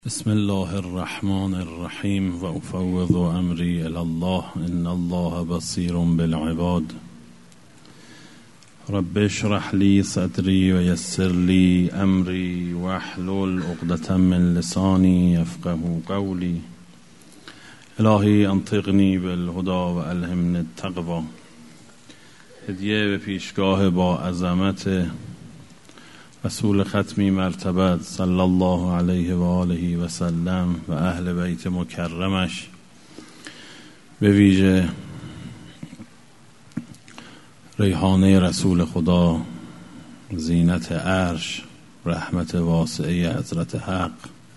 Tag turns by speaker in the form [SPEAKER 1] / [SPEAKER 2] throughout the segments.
[SPEAKER 1] بسم الله الرحمن الرحیم و افوض امری الی الله ان الله بصیر بالعباد. رب اشرح لی صدری و یسر لی امری واحلل عقدة من لسانی یفقهوا قولی. الهی انطقنی بالهدی و الهمنی التقوی. هدیه به پیشگاه با عظمت رسول ختمی مرتبت صلی الله علیه و آله و سلم و اهل بیت مکرمش، به ویژه ریحانه رسول خدا، زینت عرش، رحمت واسعه حضرت حق،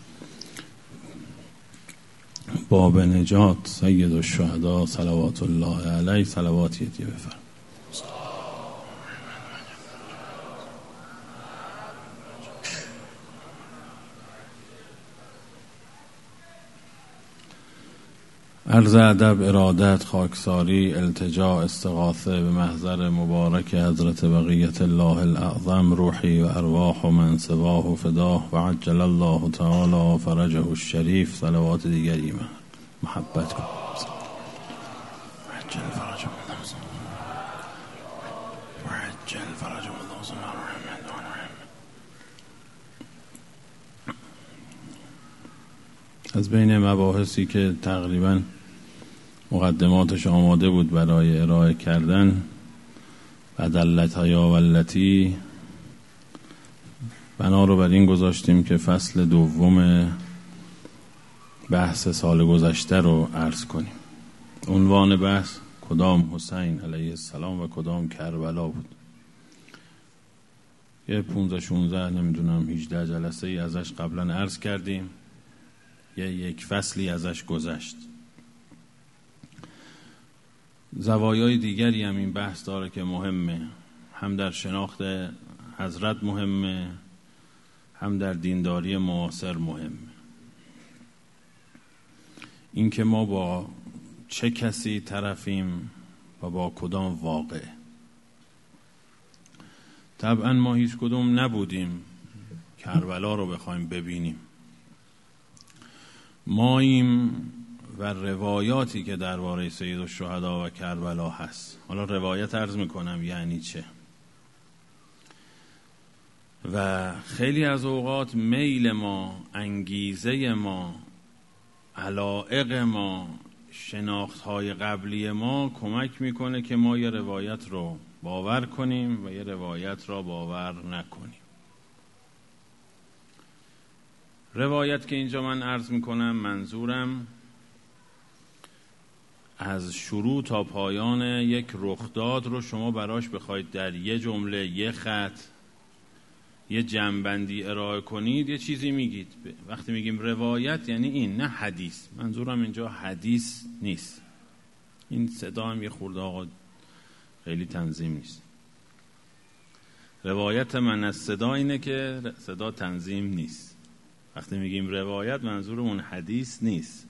[SPEAKER 1] باب نجات، سید الشهدا صلوات الله علیه. صلواتی هدیه بفرمایید. عرض ادب، ارادت، خاکساری، التجا، استغاثه به محضر مبارک حضرت بقیت الله الاعظم، روحی و ارواح و من سواه فداه و عجل الله تعالی فرجه الشریف. صلوات دیگری من محبت کن. عجل فرجه از بین مباحثی که تقریباً مقدماتش آماده بود برای ارائه کردن، بدلت یا ولتی، بنا رو بر این گذاشتیم که فصل دوم بحث سال گذشته رو عرض کنیم. عنوان بحث کدام حسین علیه السلام و کدام کربلا بود. یه 15-16 نمیدونم 18 جلسه ای ازش قبلا عرض کردیم، یک فصلی ازش گذشت. زوایای دیگری هم این بحث داره که مهمه، هم در شناخت حضرت مهمه، هم در دینداری معاصر مهمه. این که ما با چه کسی طرفیم و با کدام واقع. طبعا ما هیچ کدوم نبودیم کربلا رو بخوایم ببینیم. ماییم و روایاتی که درباره سید الشهدا و کربلا هست. حالا روایت عرض میکنم یعنی چه. و خیلی از اوقات میل ما، انگیزه ما، علایق ما، شناختهای قبلی ما کمک میکنه که ما یه روایت رو باور کنیم و یه روایت را باور نکنیم. روایت که اینجا من عرض میکنم، منظورم از شروع تا پایان یک رخداد رو شما براش بخواید در یه جمله، یه خط، یه جمع‌بندی ارائه کنید، یه چیزی میگید. وقتی میگیم روایت یعنی این، نه حدیث. منظورم اینجا حدیث نیست. این صدا هم یه خورده آقا خیلی تنظیم نیست. روایت من از صدا اینه که صدا تنظیم نیست. وقتی میگیم روایت منظورمون حدیث نیست.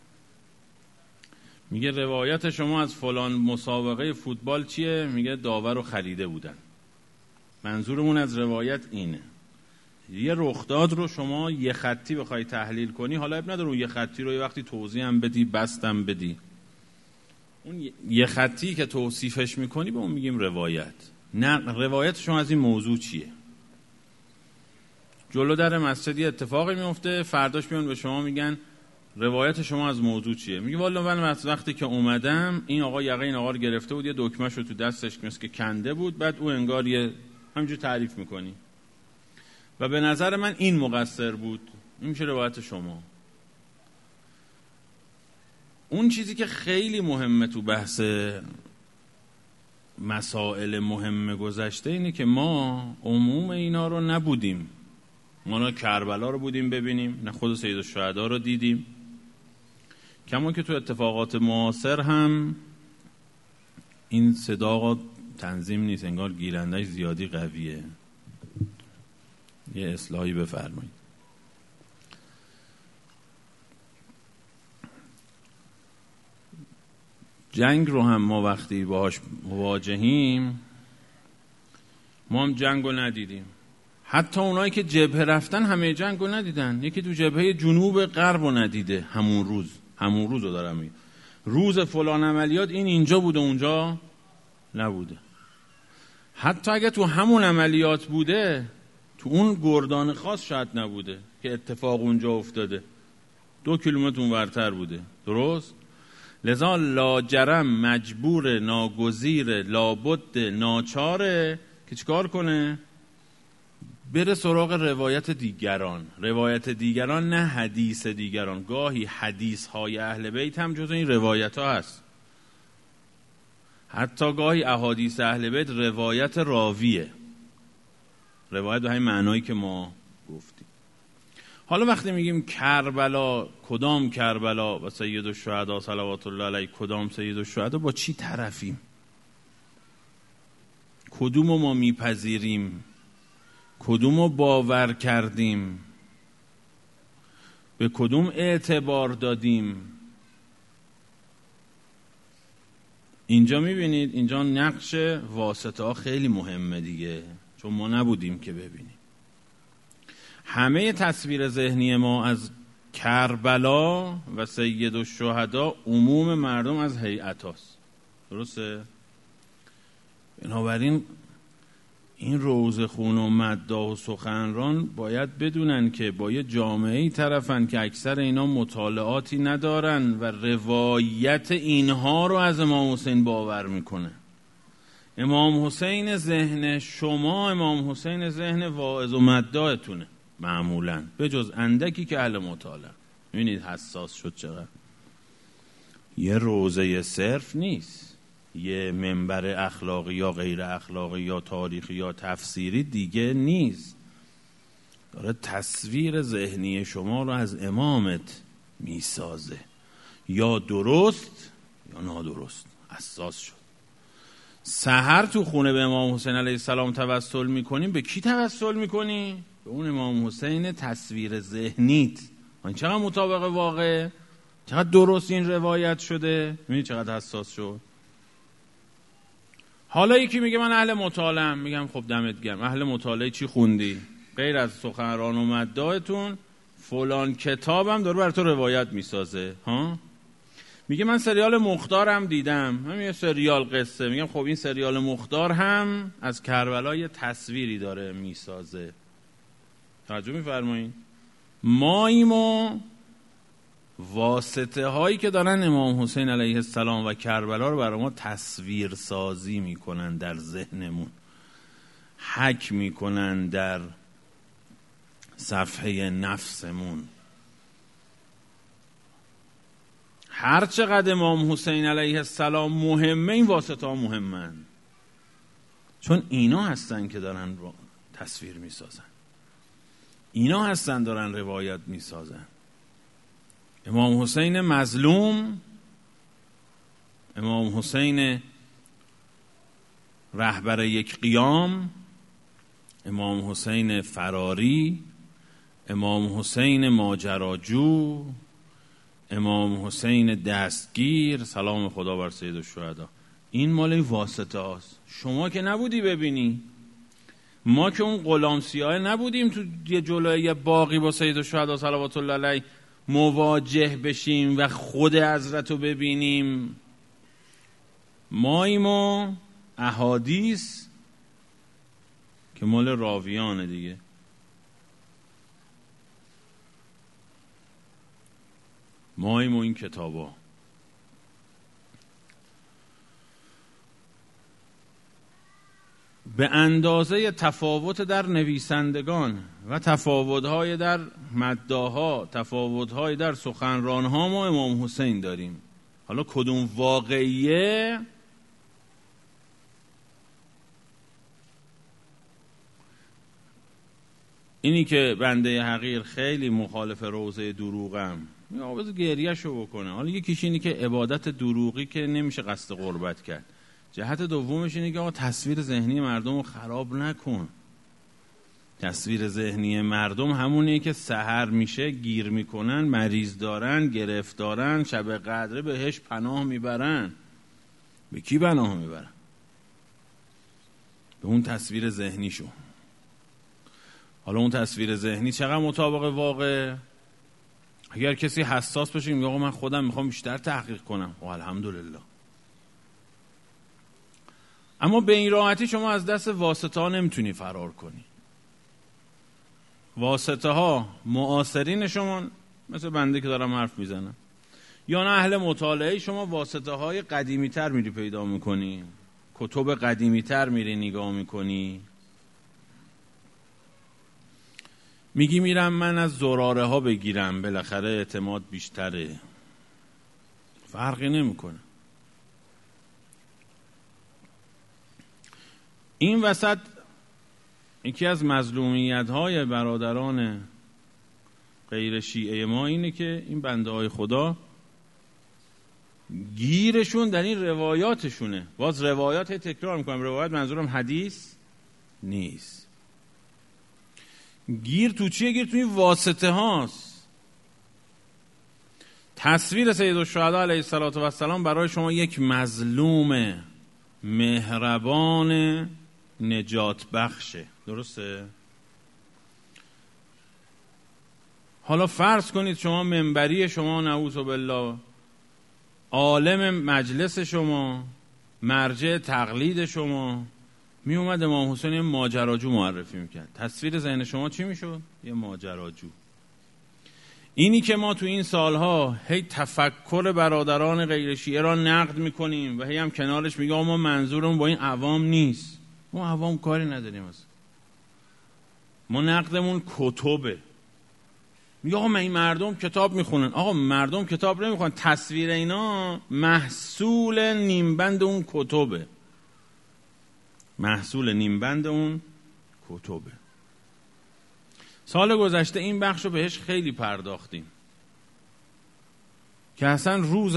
[SPEAKER 1] میگه روایت شما از فلان مسابقه فوتبال چیه؟ میگه داور رو خریده بودن. منظورمون از روایت اینه. یه رخداد رو شما یه خطی بخوای تحلیل کنی، حالا اب نداره اون یه خطی رو یه وقتی توضیح هم بدی، بستم بدی، اون یه خطی که توصیفش میکنی به اون میگیم روایت. نه، روایت شما از این موضوع چیه؟ جلو در مسجد یه اتفاقی میفته، فرداش میان به شما میگن روایت شما از موضوع چیه؟ میگه والا من وقتی که اومدم این آقا یقه این آقا رو گرفته بود، یه دکمه‌شو تو دستش مثل که کنده بود، بعد او انگار یه همینجور تعریف میکنی و به نظر من این مقصر بود. این میشه روایت شما. اون چیزی که خیلی مهمه تو بحث مسائل مهم گذشته اینه که ما عموم اینا رو نبودیم. ما نه کربلا رو بودیم ببینیم، نه خود سید الشهدا رو دیدیم. کما که تو اتفاقات معاصر هم این صدا تنظیم نیست، انگار گیرندش زیادی قویه. یه اصلاحی بفرمایید. جنگ رو هم ما وقتی باهاش مواجهیم، ما هم جنگ رو ندیدیم. حتی اونایی که جبهه رفتن همه جنگ رو ندیدن. یکی تو جبهه جنوب غرب رو ندیده همون روز رو دارم میگم، روز فلان عملیات این اینجا بوده اونجا نبوده. حتی اگه تو همون عملیات بوده تو اون گردان خاص شاید نبوده که اتفاق اونجا افتاده، 2 کیلومتر اونورتر بوده. درست؟ لذا لاجرم مجبور، ناگزیر، لابد، ناچاره که چیکار کنه؟ بره سراغ روایت دیگران، نه حدیث دیگران. گاهی حدیث های اهل بیت هم جز این روایت ها هست، حتی گاهی احادیث اهل بیت روایت راویه، روایت به همین معنایی که ما گفتیم. حالا وقتی میگیم کربلا، کدام کربلا و سید الشهدا صلوات الله علیه، کدام سید الشهدا، با چی طرفیم؟ کدومو ما میپذیریم؟ کدومو باور کردیم؟ به کدوم اعتبار دادیم؟ اینجا میبینید، اینجا نقش واسطه ها خیلی مهمه دیگه، چون ما نبودیم که ببینیم. همه تصویر ذهنی ما از کربلا و سید الشهدا عموم مردم از هیئت هاست. درسته؟ بنابراین این روضه‌خون و مداح و سخنران باید بدونن که با یه جامعه‌ای طرفن که اکثر اینا مطالعاتی ندارن و روایت اینها رو از امام حسین باور میکنه. امام حسین ذهن شما، امام حسین ذهن واعظ و مداحتونه معمولاً، به جز اندکی که اهل مطالعه. میبینید حساس شد چقدر. یه روضه صرف نیست، یه منبر اخلاقی یا غیر اخلاقی یا تاریخی یا تفسیری دیگه نیست، داره تصویر ذهنی شما رو از امامت میسازه، یا درست یا نادرست. حساس شد. سحر تو خونه به امام حسین علیه السلام توسل میکنیم، به کی توسل میکنی؟ به اون امام حسین تصویر ذهنیت. این چقدر مطابق واقع، چقدر درست این روایت شده. میبینی چقدر حساس شد. حالا یکی میگه من اهل مطالعه‌ام، میگم خب دمت گرم، اهل مطالعه چی خوندی؟ غیر از سخنران و مداحتون فلان کتابم داره برای تو روایت میسازه ها. میگه من سریال مختارم دیدم، من یه سریال قصه، میگم خب این سریال مختار هم از کربلا یه تصویری داره میسازه. توجه میفرمایید؟ ماییم و واسطه هایی که دارن امام حسین علیه السلام و کربلا رو برای ما تصویر سازی میکنن در ذهنمون، حک میکنن در صفحه نفسمون. هر چقدر امام حسین علیه السلام مهمه، این واسطه ها مهمن، چون اینا هستن که دارن تصویر میسازن، اینا هستن دارن روایت میسازن. امام حسین مظلوم، امام حسین رهبر یک قیام، امام حسین فراری، امام حسین ماجراجو، امام حسین دستگیر، سلام خدا بر سید الشهدا، این مال واسطه هاست. شما که نبودی ببینی، ما که اون غلام سیاه نبودیم تو یه جلوی یه باقی با سید الشهدا صلوات الله علیه مواجه بشیم و خود حضرت رو ببینیم. ماییم و احادیث که مال راویانه دیگه. ماییم و این کتابا. به اندازه تفاوت در نویسندگان و تفاوت‌های در مداح‌ها، تفاوت‌های در سخنران‌ها ما امام حسین داریم. حالا کدوم واقعیه؟ اینی که بنده حقیر خیلی مخالف روضه دروغم، بذار گریه‌شو بکنه. حالا یکیش اینی که عبادت دروغی که نمیشه قصد قربت کرد. جهت دومش اینه که آقا تصویر ذهنی مردم رو خراب نکن. تصویر ذهنی مردم همونیه که سحر میشه گیر میکنن، مریض دارن، گرفتارن، شب قدر بهش پناه میبرن. به کی پناه میبرن؟ به اون تصویر ذهنیشون. حالا اون تصویر ذهنی چقدر مطابق واقع؟ اگر کسی حساس باشه میگه آقا من خودم میخوام بیشتر تحقیق کنم، و الحمدلله. اما به این راحتی شما از دست واسطه ها نمیتونی فرار کنی. واسطه ها معاصرین شما، مثل بنده که دارم حرف میزنم، یا نه اهل مطالعه، شما واسطه های قدیمی تر میری پیدا میکنی، کتب قدیمی تر میری نگاه میکنی، میگی میرم من از زراره ها بگیرم، بالاخره اعتماد بیشتره. فرقی نمیکنه. این وسط یکی از مظلومیت های برادران غیر شیعه ما اینه که این بنده های خدا گیرشون در این روایاتشونه. باز روایات تکرار میکنم، روایات منظورم حدیث نیست. گیر تو چیه؟ گیر تو این واسطه هاست. تصویر سید الشهدا علیه السلام برای شما یک مظلوم مهربان نجات بخشه، درسته؟ حالا فرض کنید شما منبری شما نعوذ بالله، عالم مجلس شما، مرجع تقلید شما، می اومد امام حسین یه ماجراجو معرفی میکرد، تصویر ذهن شما چی میشد؟ یه ماجراجو. اینی که ما تو این سالها هی تفکر برادران غیر شیعه را نقد میکنیم و هی هم کنارش میگه ما منظورمون با این عوام نیست. ما عوام کاری نداریم اصلا. ما نقدمون کتبه. میگه آقا من این مردم کتاب میخونن. آقا مردم کتاب نمیخونن، تصویر اینا محصول نیمبند اون کتبه. محصول نیمبند اون کتبه. سال گذشته این بخش رو بهش خیلی پرداختیم که اصلا روز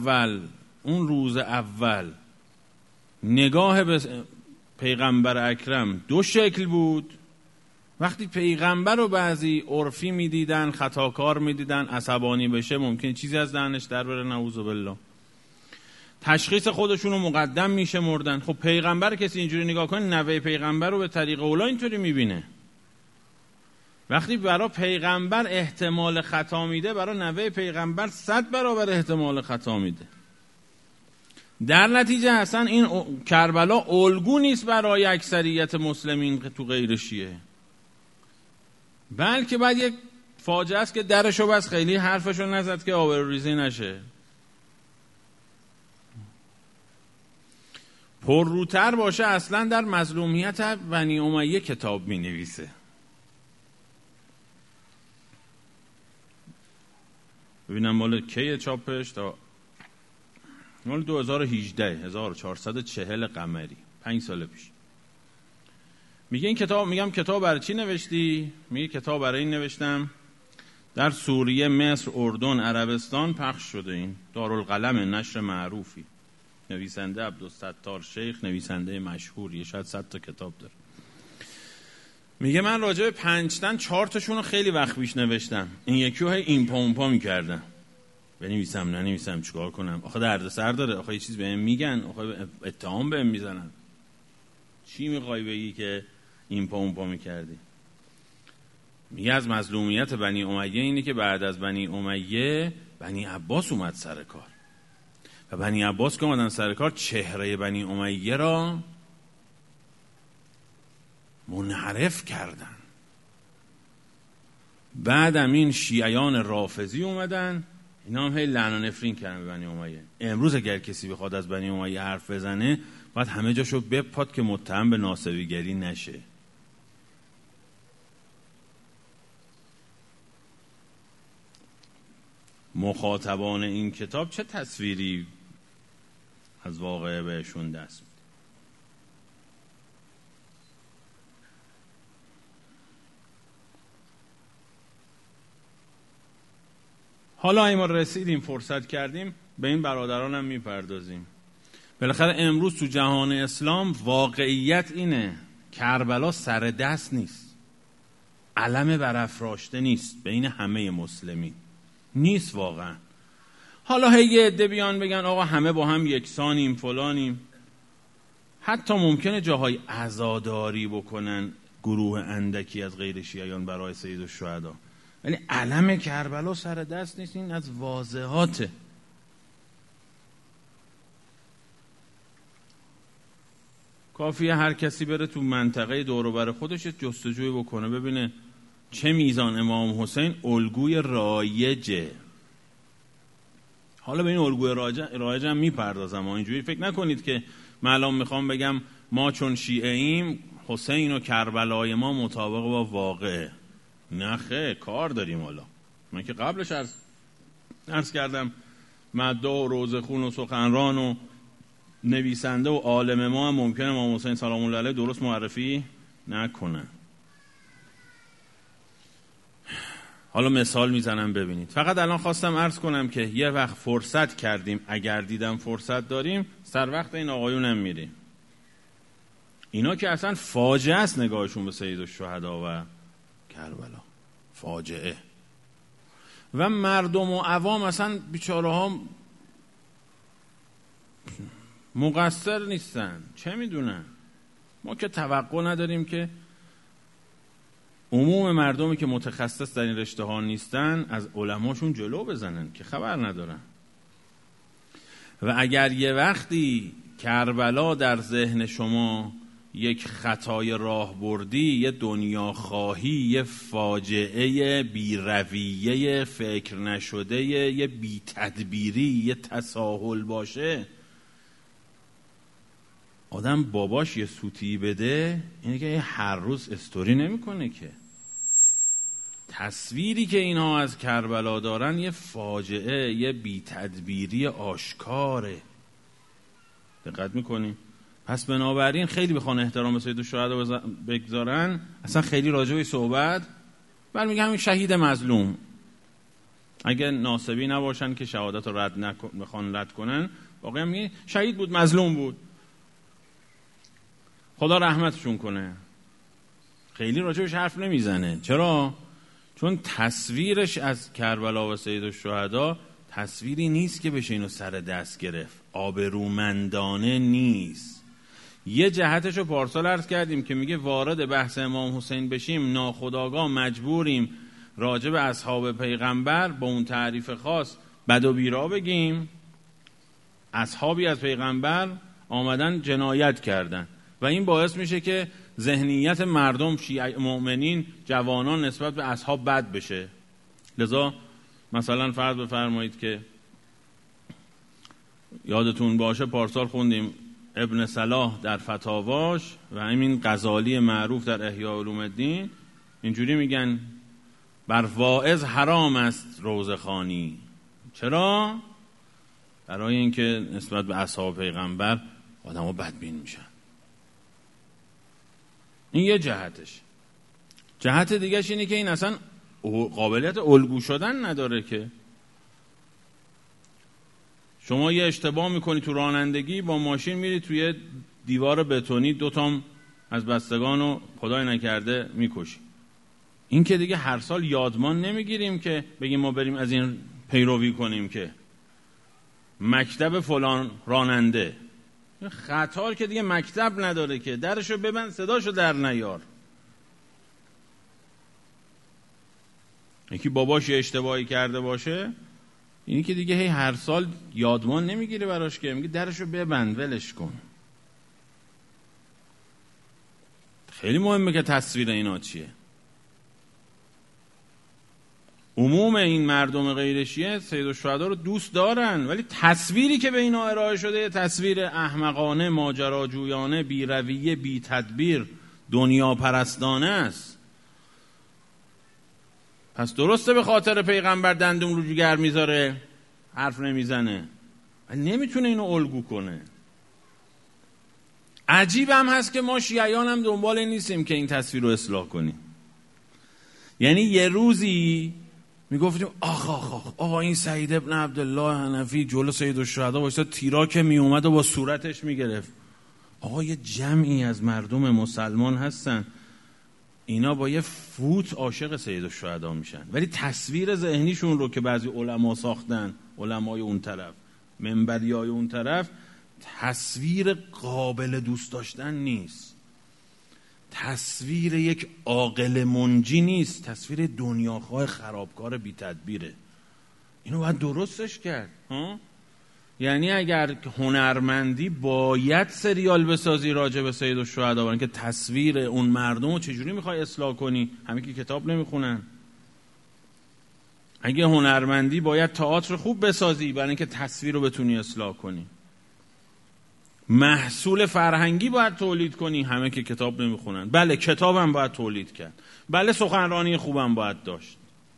[SPEAKER 1] اول نگاه به پیغمبر اکرم دو شکل بود. وقتی پیغمبر رو بعضی عرفی میدیدن، خطاکار میدیدن، عصبانی بشه، ممکنه چیزی از دهنش در بره، نعوذ بالله، تشخیص خودشون رو مقدم میشه مردن. خب پیغمبر کسی اینجوری نگاه کنه، نوه پیغمبر رو به طریق اولا اینطوری میبینه. وقتی برای پیغمبر احتمال خطا میده، برای نوه پیغمبر 100 برابر احتمال خطا میده. در نتیجه اصلا این کربلا الگو نیست برای اکثریت مسلمین تو غیر شیعه، بلکه بعد یک فاجعه است که درشو بس خیلی حرفشو نزد که آبروریزی نشه. پرروتر باشه اصلا در مظلومیت بنی امیه کتاب می نویسه. ببینم مال کیه چاپش؟ تا مال 2018 1440 قمری، 5 سال پیش. میگه این کتاب، میگم کتاب برای چی نوشتی؟ میگه کتاب برای این نوشتم در سوریه، مصر، اردن، عربستان پخش شده. این دارالقلم، نشر معروفی، نویسنده عبدالستار شیخ، نویسنده مشهوری، شاید 100 تا کتاب داره. میگه من راجع به 5 تا 4 تاشون رو خیلی وقت پیش نوشتم، این یکی رو این پا اون پا میکردم، بنویسم ننویسم چیکار کنم، آخه دردسر داره، آخه یه چیز بهم میگن، آخه اتهام بهم میزنن، چی میخوای بگی که این پا اون پا میکردی؟ میگه از مظلومیت بنی امیه اینه که بعد از بنی امیه بنی عباس اومد سر کار و بنی عباس که اومدن سر کار چهره بنی امیه را منحرف کردن. بعدم این شیعیان رافضی اومدن، اینا هم هی لعن و نفرین کردن به بنی امیه. امروز اگر کسی بخواد از بنی امیه حرف بزنه باید همه جاشو بپاد که متهم به ناصبیگری نشه. مخاطبان این کتاب چه تصویری از واقعه بهشون دست میده؟ حالا این ما رسیدیم، فرصت کردیم، به این برادران هم میپردازیم. بالاخره امروز تو جهان اسلام واقعیت اینه، کربلا سر دست نیست، علم برافراشته نیست بین همه مسلمین، نیست واقعا. حالا هی یه عده بیان بگن آقا همه با هم یکسانیم فلانیم، حتی ممکنه جاهای عزاداری بکنن، گروه اندکی از غیر شیعیان برای سیدالشهدا، ولی علم کربلا سر دست نیست. این از واضحاته. کافیه هر کسی بره تو منطقه دور و بر خودش جستجوی بکنه ببینه چه میزان امام حسین الگوی رایجه. حالا به این الگوی رایج هم میپردازم. اینجوری فکر نکنید که من الان میخوام بگم ما چون شیعه ایم حسین و کربلای ما مطابق با واقعه. نه خیر، کار داریم. حالا من که قبلش عرض کردم مدعا و روزخون و سخنران و نویسنده و عالم ما هم ممکنه امام حسین سلام الله علیه درست معرفی نکنن. حالا مثال میزنم ببینید. فقط الان خواستم عرض کنم که یه وقت فرصت کردیم، اگر دیدم فرصت داریم سر وقت این آقایونم میریم. اینا که اصلا فاجعه است نگاهشون به سیدالشهدا و کربلا، فاجعه. و مردم و عوام اصلا بیچاره ها مقصر نیستن، چه میدونن. ما که توقع نداریم که عموم مردمی که متخصص در این رشته ها نیستن از علماشون جلو بزنن که خبر ندارن. و اگر یه وقتی کربلا در ذهن شما یک خطای راه بردی، یه دنیا خواهی، یه فاجعه بی‌رویه فکر نشده، یه بی تدبیری، یه تساهل باشه، آدم باباش یه سوتی بده، اینه که هر روز استوری نمیکنه که. تصویری که اینها از کربلا دارن یه فاجعه، یه بی تدبیری آشکاره. دقت میکنیم؟ پس بنابراین خیلی بخوان احترام به سیدالشهدا بگذارن، اصلا خیلی راجع به صحبت بل میگه همین شهید مظلوم. اگه ناسبی نباشن که شهادت رو بخوان رد کنن، واقعا میگه شهید بود، مظلوم بود، خدا رحمتشون کنه. خیلی راجعش حرف نمیزنه. چرا؟ چون تصویرش از کربلا و سیدالشهدا تصویری نیست که بشه اینو سر دست گرفت، آبرومندانه نیست. یه جهتشو پارسال عرض کردیم که میگه وارد بحث امام حسین بشیم ناخودآگاه مجبوریم راجع به اصحاب پیغمبر با اون تعریف خاص بد و بیرا بگیم. اصحابی از پیغمبر آمدن جنایت کردن و این باعث میشه که ذهنیت مردم، شیعه مؤمنین، جوانان نسبت به اصحاب بد بشه. لذا مثلا فرض بفرمایید که یادتون باشه پارسال خوندیم ابن صلاح در فتاواش و همین غزالی معروف در احیاء علوم الدین اینجوری میگن بر واعظ حرام است روزخوانی. چرا؟ برای اینکه نسبت به اصحاب پیغمبر آدم‌ها بدبین میشن. این یه جهتش. جهت دیگهش اینه که این اصلا قابلیت الگو شدن نداره. که شما یه اشتباه میکنی تو رانندگی، با ماشین میری توی دیوار بتونی، دوتام از بستگانو خدای نکرده میکشی. این که دیگه هر سال یادمان نمیگیریم که بگیم ما بریم از این پیروی کنیم که مکتب فلان راننده. خطار که دیگه مکتب نداره که، درشو ببند صداشو در نیار. یکی باباش یه اشتباهی کرده باشه، اینی که دیگه هی هر سال یادمان نمیگیره براش که میگه درشو ببند ولش کن. خیلی مهمه که تصویر اینا چیه. عموم این مردم غیر شیعه سیدالشهدا رو دوست دارن، ولی تصویری که به اینا ارائه شده یه تصویر احمقانه، ماجراجویانه، بی رویه، بی تدبیر، دنیا پرستانه است. پس درسته به خاطر پیغمبر دندون رو جگر میذاره، حرف نمیزنه، ولی نمیتونه اینو الگو کنه. عجیب هم هست که ما شیعیان هم دنبال این نیستیم که این تصویر رو اصلاح کنیم. یعنی یه روزی میگفتیم آقا این سعید ابن عبدالله حنفی جلو سیدالشهدا واسه تیراک میومد و با صورتش میگرفت. آقا یه جمعی از مردم مسلمان هستن، اینا با یه فوت عاشق سیدالشهدا میشن، ولی تصویر ذهنیشون رو که بعضی علما ساختن، علمای اون طرف، منبریای اون طرف، تصویر قابل دوست داشتن نیست. تصویر یک عاقل منجی نیست، تصویر دنیاخواه خرابکار بی تدبیره. اینو باید درستش کرد. یعنی اگر هنرمندی باید سریال بسازی راجع به سید الشهدا، برای اینکه تصویر اون مردم رو چجوری میخوای اصلاح کنی؟ همه که کتاب نمیخونن. اگه هنرمندی باید تئاتر خوب بسازی برای اینکه تصویر رو بتونی اصلاح کنی. محصول فرهنگی باید تولید کنی، همه که کتاب نمیخونن. بله کتابم باید تولید کرد، بله سخنرانی خوبم باید داشت.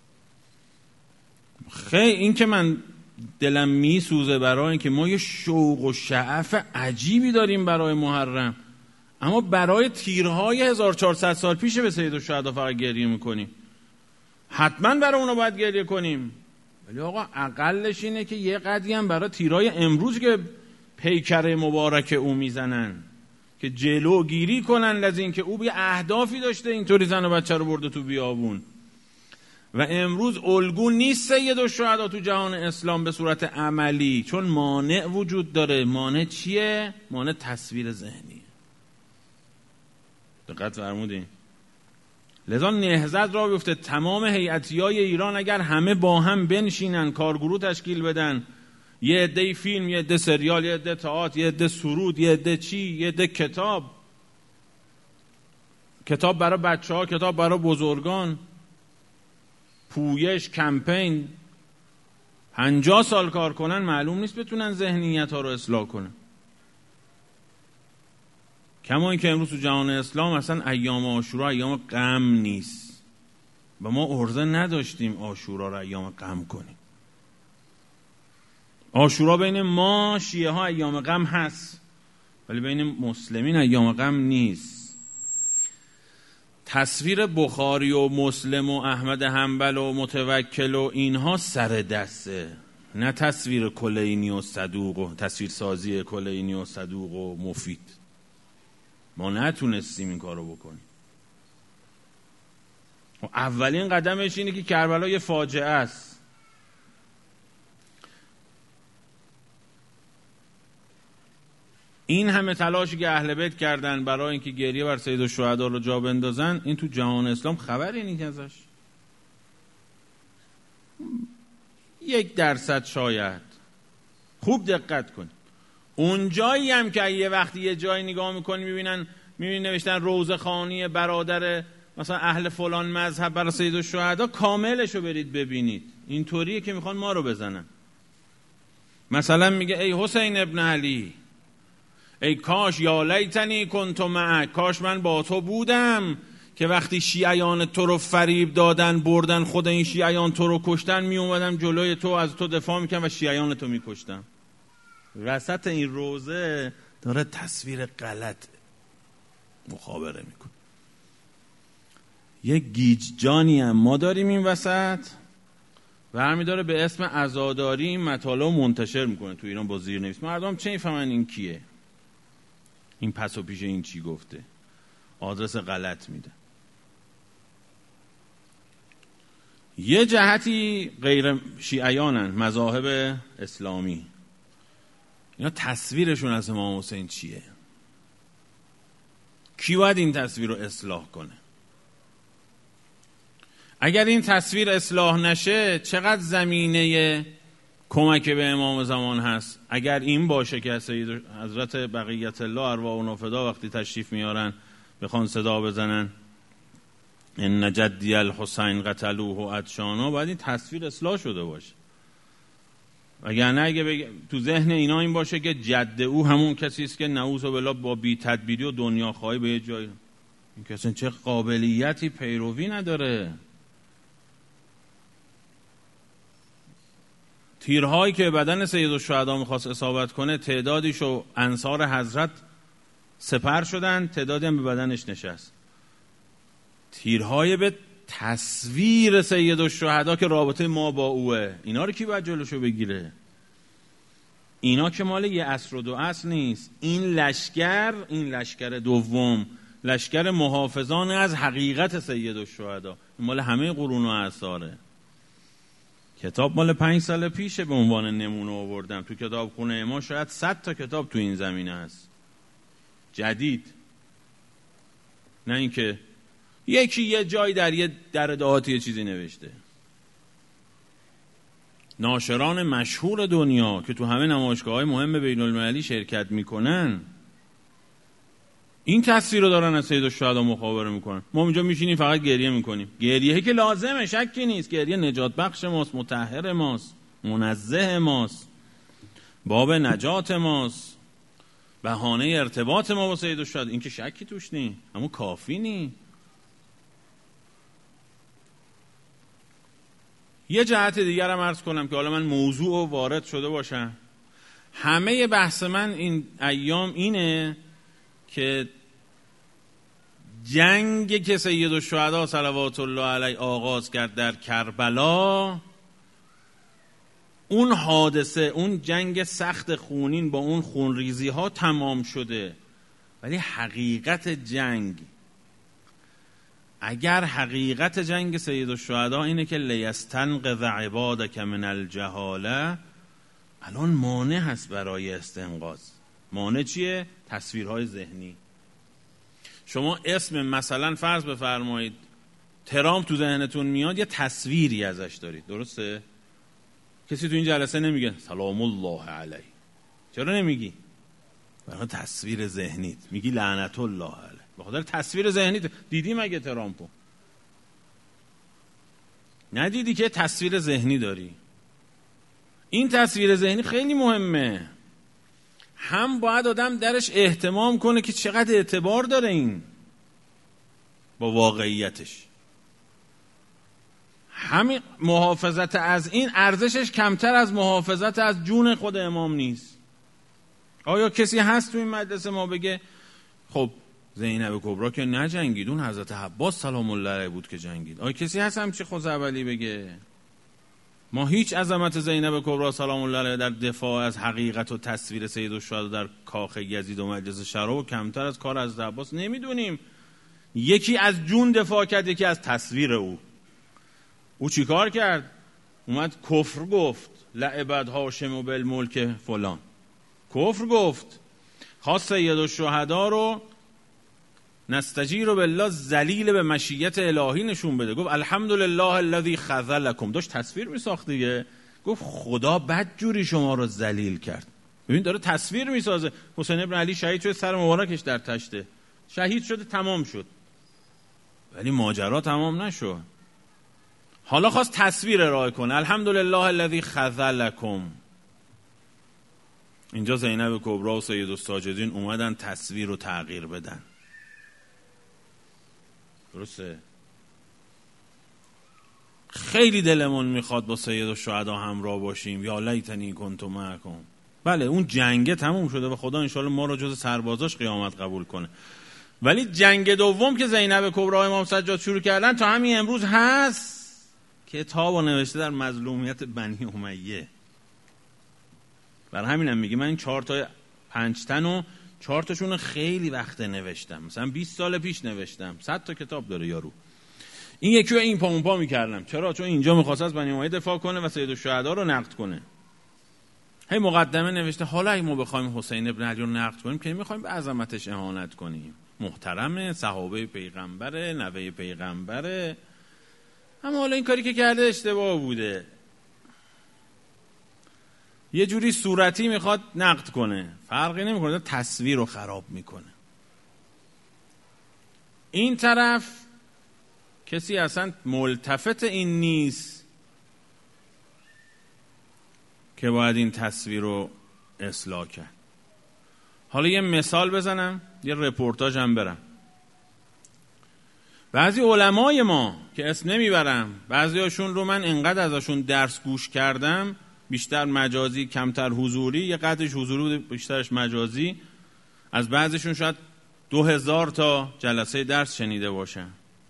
[SPEAKER 1] این که من دلم میسوزه برای اینکه ما یه شوق و شعف عجیبی داریم برای محرم، اما برای تیرهای 1400 سال پیش به سید الشهدا فقط گریه میکنیم. حتما برای اونا باید گریه کنیم، ولی آقا اقلش اینه که یه قدری هم برای تیرهای امروز که پیکر مبارک او میزنن، که جلوگیری کنن از این که او به اهدافی داشته اینطوری زن و بچه رو برده تو بیابون و امروز الگو نیست سید الشهدا تو جهان اسلام به صورت عملی، چون مانع وجود داره. مانع چیه؟ مانع تصویر ذهنی. دقت فرمودین؟ لذا نهضت را بیفته تمام هیئتیای ایران اگر همه با هم بنشینن، کارگروه تشکیل بدن، یه عده فیلم، یه عده سریال، یه عده تئاتر، یه عده سرود، یه عده چی، یه عده کتاب برای بچه‌ها، کتاب برای بزرگان، پویش، کمپین، 50 سال کار کنن، معلوم نیست بتونن ذهنیت ها رو اصلاح کنن. کما این که امروز تو جهان اسلام اصلا ایام عاشورا ایام غم نیست و ما عرضه نداشتیم عاشورا رو ایام غم کنیم. عاشورا بین ما شیعه ها ایام غم هست، ولی بین مسلمین ایام غم نیست. تصویر بخاری و مسلم و احمد حنبل و متوکل و اینها سر دسته، نه تصویر کلینی و صدوق و تصویر سازی کلینی و صدوق و مفید. ما نتونستیم این کارو بکنیم. و اولین قدمش اینه که کربلا یه فاجعه است. این همه تلاشی که اهل بیت کردن برای اینکه گریه بر سید الشهدا رو جا بندازن، این تو جهان اسلام خبری نیست ازش. 1% شاید. خوب دقت کن. اون جایی هم که یه وقتی یه جایی نگاه میکنی میبینی نوشتن روزه خوانی برادر مثلا اهل فلان مذهب برای سید الشهدا، کاملشو برید ببینید. اینطوریه که میخوان ما رو بزنن. مثلا میگه ای حسین ابن علی، ای کاش، یا لیتنی کنت معک، کاش من با تو بودم که وقتی شیعیان تو رو فریب دادن بردن، خود این شیعیان تو رو کشتن، می اومدم جلوی تو از تو دفاع میکنم و شیعیان تو میکشتم. وسط این روزه داره تصویر غلط مخابره میکنه. یک گیج جانی هم ما داریم این وسط و همی داره به اسم عزاداری این مطالب منتشر میکنه تو ایران با زیرنویس. مردم چه میفهمن این کیه، این پس و پیش این چی گفته، آدرس غلط میده. یه جهتی غیر شیعیانن، مذاهب اسلامی، اینا تصویرشون از امام حسین چیه؟ کی باید این تصویر رو اصلاح کنه؟ اگر این تصویر اصلاح نشه چقدر زمینه کمک به امام زمان هست؟ اگر این باشه که سید حضرت بقیت الله ارواح و فدا وقتی تشریف میارن بخوان صدا بزنن ان جدی الحسین قتلوه و عطشانا، باید این تصویر اصلاح شده باشه. وگرنه اگه تو ذهن اینا این باشه که جد او همون کسی است که نعوذ بالله با بی تدبیری و دنیا خواهی به یه جای، این کسی چه قابلیتی پیروی نداره. تیرهایی که بدن سید الشهدا میخواست اصابت کنه، تعدادیشو انصار حضرت سپر شدن، تعدادی هم به بدنش نشست. تیرهای به تصویر سید الشهدا که رابطه ما با اوه، اینا رو کی باید جلوشو بگیره؟ اینا که مال یه عصر و 2 عصر نیست. این لشکر دوم، لشکر محافظان از حقیقت سید الشهدا، مال همه قرون و اعصاره. کتاب مال 5 سال پیشه، به عنوان نمونه آوردم. تو کتابخونه ما شاید 100 تا کتاب تو این زمینه هست جدید. نه اینکه یکی یه جای در یه در دهاتی یه چیزی نوشته. ناشران مشهور دنیا که تو همه نمایشگاه‌های مهم بین‌المللی شرکت میکنن این تصویر رو دارن از سید الشهدا مخابره میکنن. ما اینجا میشینیم فقط گریه میکنیم. گریه که لازمه، شکی نیست. گریه نجات بخش ماست، مطهر ماست، منزه ماست، باب نجات ماست، بهانه ارتباط ما با سید الشهدا. این که شکی توش نی، اما کافی نی. یه جهت دیگر هم عرض کنم که حالا من موضوع وارد شده باشم. همه بحث من این ایام اینه که جنگ که سید الشهدا صلوات الله علیه آغاز کرد در کربلا، اون حادثه، اون جنگ سخت خونین با اون خونریزی ها تمام شده، ولی حقیقت جنگ، اگر حقیقت جنگ سید الشهدا اینه که لیستنقذ عبادک من الجهاله، الان مانع هست برای استنقاذ. مانع چیه؟ تصویرهای ذهنی. شما اسم مثلا فرض بفرمایید ترامپ تو ذهنتون میاد، یه تصویری ازش دارید، درسته؟ کسی تو این جلسه نمیگه سلام الله علیه. چرا نمیگی؟ برای تصویر ذهنیت. میگی لعنت الله علیه به خاطر تصویر ذهنیت. دیدی مگه ترامپو؟ ندیدی که تصویر ذهنی داری. این تصویر ذهنی خیلی مهمه. هم باید آدم درش اهتمام کنه که چقدر اعتبار داره این با واقعیتش. همین محافظت از این ارزشش کمتر از محافظت از جون خود امام نیست. آیا کسی هست تو این مجلس ما بگه خب زینب کبرا که نجنگید، اون حضرت عباس سلام الله علیه بود که جنگید؟ آیا کسی هست همچی خوزعبلی بگه؟ ما هیچ عظمت زینب کبرا سلام الله علیها در دفاع از حقیقت و تصویر سید الشهدا در کاخ یزید و مجلس شراب کمتر از کار حضرت عباس نمیدونیم. یکی از جون دفاع کرد، یکی از تصویر او. او چی کار کرد؟ اومد کفر گفت، لعبد هاشم بالملک فلان، کفر گفت. خواست سید الشهدا رو نستجیر بالله ذلیل به مشیت الهی نشون بده. گفت الحمدلله الذی خذلکم. داشت تصویر میساخت دیگه. گفت خدا بدجوری شما رو ذلیل کرد. ببین داره تصویر میسازه. حسین ابن علی شهید شد، سر مبارکش در تشته شهید شده، تمام شد. ولی ماجرا تمام نشد. حالا خواست تصویر ارائه کنه. الحمدلله الذی خذلکم. اینجا زینب کبرا و سید الساجدین اومدن تصویر رو تغییر بدن. درسته؟ خیلی دلمون میخواد با سید الشهدا همراه باشیم. یا لیتنی کنت معکم. بله اون جنگ تموم شده و خدا انشالله ما رو جز سربازاش قیامت قبول کنه. ولی جنگ دوم که زینب کبرا امام سجاد شروع کردن تا همین امروز هست. کتابو نوشته در مظلومیت بنی امیه. برای همینم میگه من این 4 تا 5 تن و 4 تاشون خیلی وقت نوشتم. مثلا 20 سال پیش نوشتم. 100 تا کتاب داره یارو. این یکی رو این پا اون پا میکردم. چرا؟ چون اینجا میخواست از بنی امیه دفاع کنه و سید الشهدا رو نقد کنه. هی مقدمه نوشته حالا اگه ما بخوایم حسین ابن علی رو نقد کنیم که میخوایم به عظمتش اهانت کنیم. محترمه، صحابه پیغمبره، نوه پیغمبره. اما حالا این کاری که کرده اشتباه بوده. یه جوری صورتی میخواد نقد کنه، فرقی نمیکنه، تصویر رو خراب میکنه. این طرف کسی اصلا ملتفت این نیست که باید این تصویر رو اصلاح کرد. حالا یه مثال بزنم، یه رپورتاج هم برم. بعضی علمای ما که اسم نمیبرم، بعضی هاشون رو من انقدر ازشون درس گوش کردم، بیشتر مجازی کمتر حضوری، یه قدرش حضوری بیشترش مجازی، از بعضیشون شاید 2000 تا جلسه درس شنیده باشم.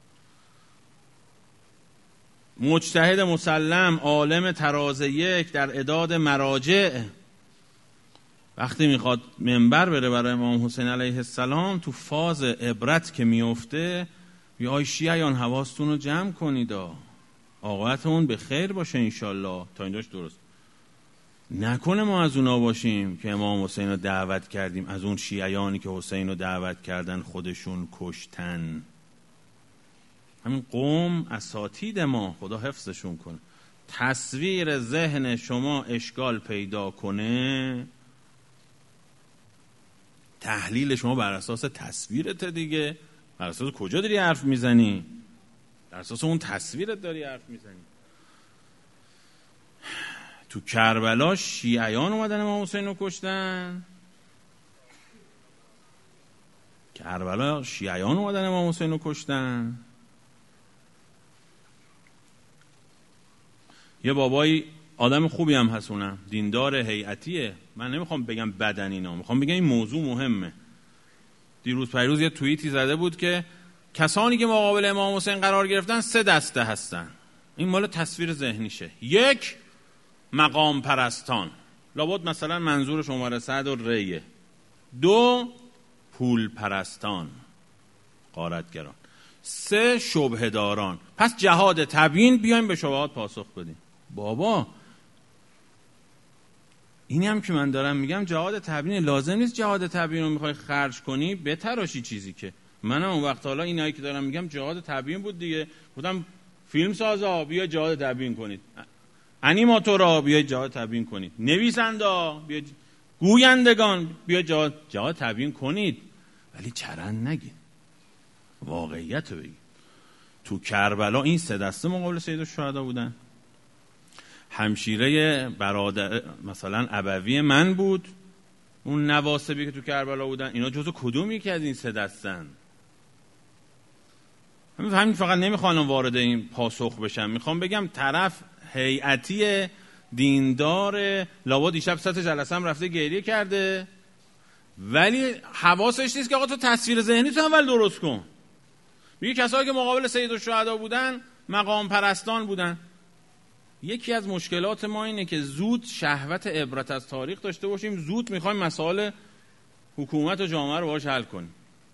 [SPEAKER 1] مجتهد مسلم، عالم تراز یک در اعداد مراجع، وقتی میخواد منبر بره برای امام حسین علیه السلام، تو فاز عبرت که میفته، یا شیعیان حواستون رو جمع کنید، عاقبتمون به خیر باشه انشالله. تا اینجاش درست. نکنه ما از اونا باشیم که امام حسین رو دعوت کردیم، از اون شیعیانی که حسین رو دعوت کردن خودشون کشتن. همین قوم اساتید ما، خدا حفظشون کنه. تصویر ذهن شما اشکال پیدا کنه، تحلیل شما بر اساس تصویرت دیگه. بر اساس کجا داری حرف میزنی؟ بر اساس اون تصویرت داری حرف میزنی. تو کربلا شیعیان اومدن امام حسین رو کشتن. کربلا شیعیان اومدن امام حسین رو کشتن. یه بابایی آدم خوبی هم هستونم، دیندار هیئتیه، من نمیخوام بگم بدن اینا، میخوام بگم این موضوع مهمه. دیروز پیروز یه توییتی زده بود که کسانی که مقابل امام حسین قرار گرفتن 3 دسته هستن. این مال تصویر ذهنیشه. 1 مقام پرستان، لابد مثلا منظور شماره سعد و ریه. 2 پول پرستان، غارتگران. 3 شبهه داران. پس جهاد تبیین، بیایم به شبهات پاسخ بدیم. بابا اینی هم که من دارم میگم جهاد تبیین، لازم نیست جهاد تبیین رو میخوای خرج کنی بتراشی چیزی که منم اون وقت حالا اینایی که دارم میگم جهاد تبیین بود دیگه. گفتم فیلم سازا بیا جهاد تبیین کنید، انیماتورا بیا جهاد تبیین کنید، نویسندا بیا، گویندگان بیا جهاد تبیین کنید، ولی چرند نگید، واقعیت رو بگید. تو کربلا این 3 دسته مقابل سیدالشهدا بودن. همشیره برادر مثلا ابوی من بود، اون نواسبی که تو کربلا بودن، اینا جزو کدوم یکی از این 3 دستن؟ همین فقط نمیخوام وارد این پاسخ بشم، میخوام بگم طرف هیئتی دیندار لابد دیشب سطح جلسه هم رفته گریه کرده، ولی حواسش نیست که آقا تو تصویر ذهنی تو اول درست کن. میگه کسایی که مقابل سیدالشهدا بودن مقام پرستان بودن. یکی از مشکلات ما اینه که زود شهوت عبرت از تاریخ داشته باشیم، زود میخوایم مسائل حکومت و جامعه رو باهاش حل کنیم.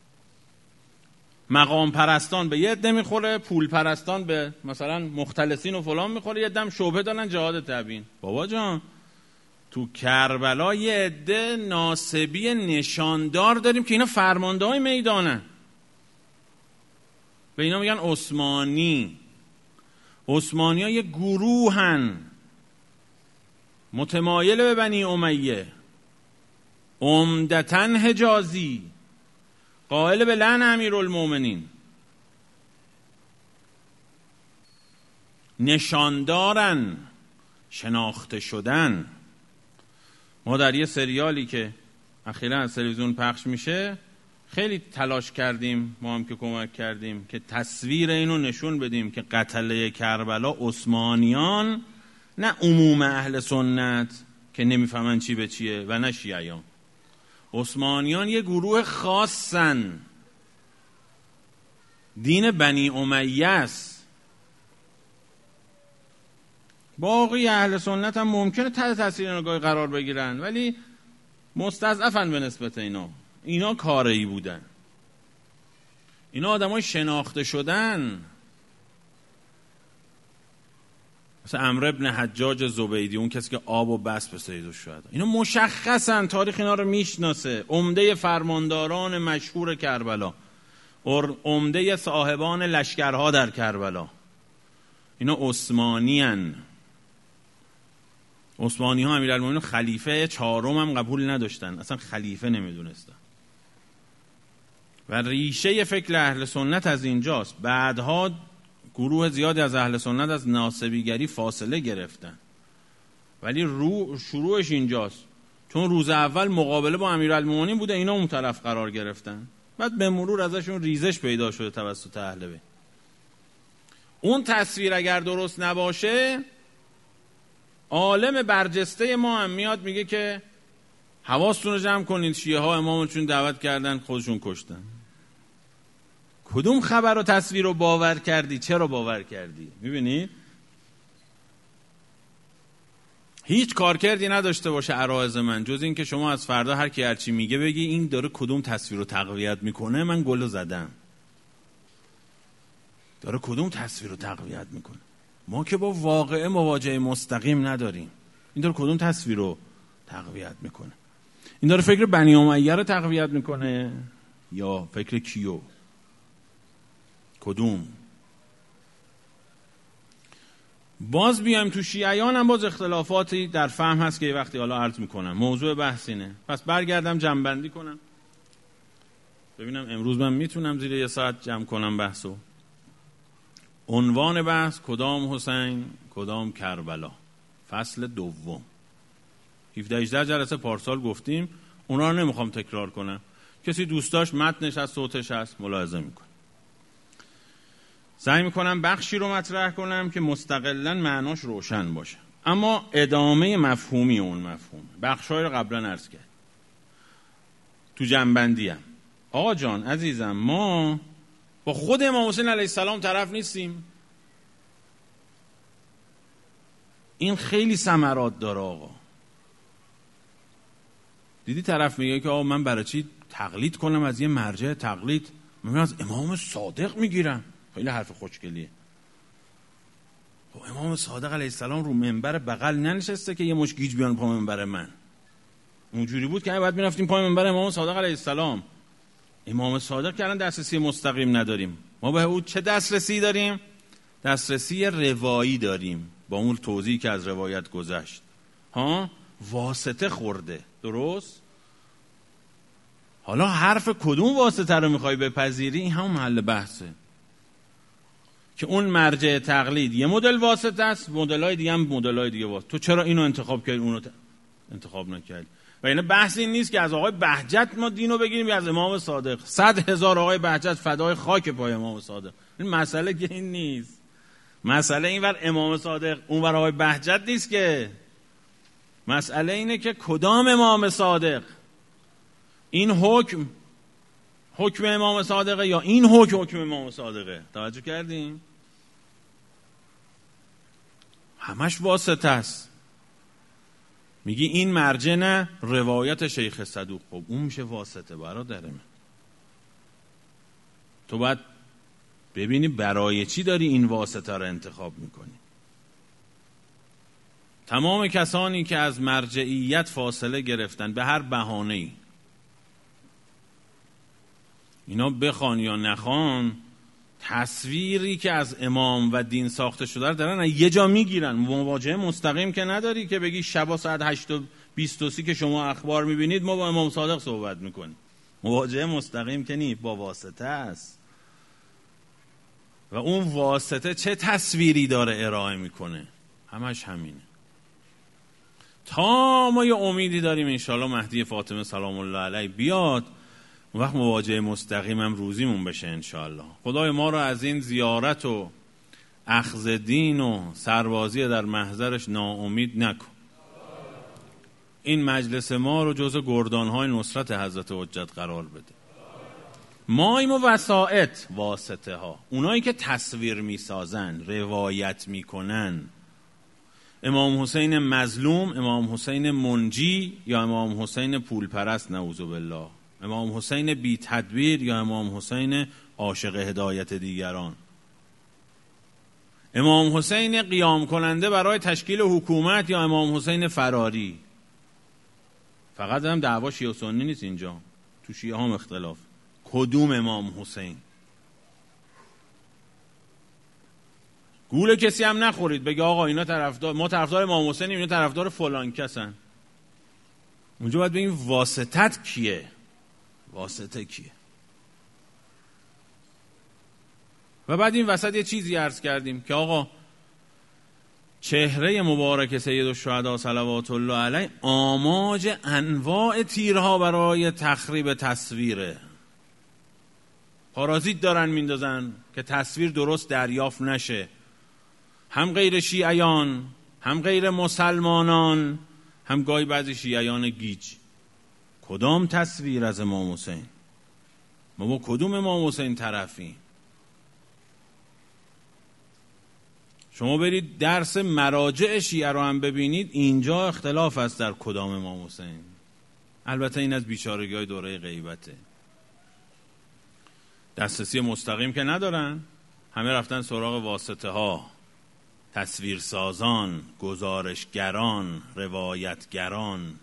[SPEAKER 1] مقام پرستان به یه عده میخوره، پول پرستان به مثلا مختلسین و فلان میخوره، یه عده شبهه دارن جهاد تبیین. بابا جان تو کربلا یه عده ناصبی نشاندار داریم که اینا فرمانده‌های میدانن، به اینا میگن عثمانی. عثمانی ها یه گروهن متمایل به بنی امیه، عمدتاً حجازی، قائل به لعن امیرالمومنین، نشاندارن، شناخته شدن. ما در یه سریالی که اخیراً از تلویزیون پخش میشه خیلی تلاش کردیم، ما هم که کمک کردیم که تصویر اینو نشون بدیم که قتله کربلا عثمانیان، نه عموم اهل سنت که نمیفهمن چی به چیه و نه شیعیان. عثمانیان یه گروه خاصن، دین بنی امیه است. باقی اهل سنت هم ممکنه تحت تاثیر نگاهی قرار بگیرن، ولی مستضعفن به نسبت اینا کاری بودن. اینا آدمای شناخته شدن، مثل عمرو ابن حجاج زبیدی، اون کسی که آب و بس به سیدالشهدا. اینا مشخصن، تاریخ اینا رو میشناسه. عمده فرمانداران مشهور کربلا، عمده صاحبان لشکرها در کربلا، اینا عثمانیان. عثمانی ها امیرالمومنین خلیفه 4 هم قبول نداشتن، اصلا خلیفه نمیدونستن. و ریشه فکر اهل سنت از اینجاست. بعدها گروه زیادی از اهل سنت از ناصبیگری فاصله گرفتن، ولی شروعش اینجاست، چون روز اول مقابله با امیرالمومنین بوده، اینا اون طرف قرار گرفتن، بعد به مرور ازشون ریزش پیدا شده توسط اهل بیت. اون تصویر اگر درست نباشه، عالم برجسته ما هم میاد میگه که حواستون رو جمع کنید، شیعه ها امامشون دعوت کردن خودشون کشتن. کدوم خبر و تصویر رو باور کردی؟ چرا باور کردی؟ میبینی؟ هیچ کارکردی نداشته باشه عرایض من جز این که شما از فردا هر کی هرچی میگه بگی این داره کدوم تصویر رو تقویت میکنه، من گلو زدم. داره کدوم تصویر رو تقویت میکنه. ما که با واقعه مواجهه مستقیم نداریم. این داره کدوم تصویر رو تقویت میکنه؟ این داره فکر بنی امیه رو تقویت میکنه یا فکر کیو؟ کدوم؟ باز بیایم تو شیعیان هم باز اختلافاتی در فهم هست که یه وقتی حالا عرض میکنم. موضوع بحث اینه. پس برگردم جمع‌بندی کنم ببینم امروز من میتونم زیر 1 ساعت جمع کنم بحثو. عنوان بحث کدام حسین کدام کربلا، فصل دوم. 17-18 جلسه پارسال گفتیم، اونا رو نمیخوام تکرار کنم. کسی دوست داشت متنش از صوتش هست ملاحظه میکنه. سعی میکنم بخشی رو مطرح کنم که مستقلاً معناش روشن باشه، اما ادامه مفهومی اون مفهوم. بخشای رو قبلا عرض کرد تو جنبندی هم. آقا جان عزیزم، ما با خود امام حسین علیه السلام طرف نیستیم. این خیلی ثمرات داره آقا. دیدی طرف میگه که آقا من برای چی تقلید کنم از یه مرجع تقلید؟ من از امام صادق میگیرم. خیلی حرف خوشگلیه. امام صادق علیه السلام رو منبر بغل ننشسته که یه مش گیج بیان پا منبر من. اونجوری بود که بعد میرفتیم پای منبر امام صادق علیه السلام. امام صادق که الان دسترسی مستقیم نداریم. ما به او چه دسترسی داریم؟ دسترسی روایی داریم، با اون توضیحی که از روایت گذشت. واسطه خورده، درست؟ حالا حرف کدوم واسطه رو میخوای بپذیری؟ این همون محل بحثه که اون مرجع تقلید یه مدل واسطه است، مدل‌های دیگه هم مدل‌های دیگه واسطه. تو چرا اینو انتخاب کردی اونو انتخاب نکردی؟ و یعنی بحث این نیست که از آقای بهجت ما دینو بگیریم یا از امام صادق. 100,000 آقای بهجت فدای خاک پای امام صادق. این مسئله که این نیست. مسئله اینور امام صادق اونور آقای بهجت نیست که. مسئله اینه که کدام امام صادق؟ این حکم امام صادقه یا این حکم امام صادقه؟ توجه کردیم؟ همش واسطه است. میگی این مرجع نه، روایت شیخ صدوق. خب اون میشه واسطه برادرم. تو باید ببینی برای چی داری این واسطه رو انتخاب میکنی. تمام کسانی که از مرجعیت فاصله گرفتن به هر بهانه‌ای، اینا بخوان یا نخوان، تصویری که از امام و دین ساخته شده رو دارن یه جا میگیرن. مواجهه مستقیم که نداری که بگی شبا ساعت 8:23 که شما اخبار میبینید ما با امام صادق صحبت میکنیم. مواجهه مستقیم که نی، با واسطه است. و اون واسطه چه تصویری داره ارائه میکنه؟ همش همینه. تا ما یه امیدی داریم انشالله مهدی فاطمه سلام الله علیه بیاد، اون وقت مواجهه مستقیم هم روزیمون بشه انشالله. خدای ما رو از این زیارت و اخذ دین و سربازی در محضرش ناامید نکن. این مجلس ما رو جزو گردانهای نصرت حضرت حجت قرار بده. ما ایم و وسائط، واسطه ها، اونایی که تصویر میسازن، روایت میکنن. امام حسین مظلوم، امام حسین منجی یا امام حسین پولپرست نعوذ بالله، امام حسین بی تدبیر یا امام حسین عاشق هدایت دیگران، امام حسین قیام کننده برای تشکیل حکومت یا امام حسین فراری. فقط هم دعوا شیعه و سنی نیست اینجا، تو شیعه هم اختلاف. کدوم امام حسین؟ گول کسی هم نخورید بگه آقا اینا طرفدار، ما طرفدار امام حسینیم، اینا طرفدار فلان کسن. اونجا باید بگیم واسطت کیه؟ واسطه کیه؟ و بعد این وسط یه چیزی عرض کردیم که آقا چهره مبارک سید الشهدا صلوات الله علیه آماج انواع تیرها برای تخریب تصویره. پارازیت دارن میندازن که تصویر درست دریافت نشه. هم غیر شیعیان، هم غیر مسلمانان، هم گاهی بعضی شیعیان گیج. کدام تصویر از امام حسین؟ ما با کدوم امام حسین طرفیم؟ شما برید درس مراجع شیعه رو هم ببینید، اینجا اختلاف است در کدام امام حسین. البته این از بیچارگی های دوره غیبته. دسترسی مستقیم که ندارن، همه رفتن سراغ واسطه ها. تصویرسازان، گزارشگران، روایتگران.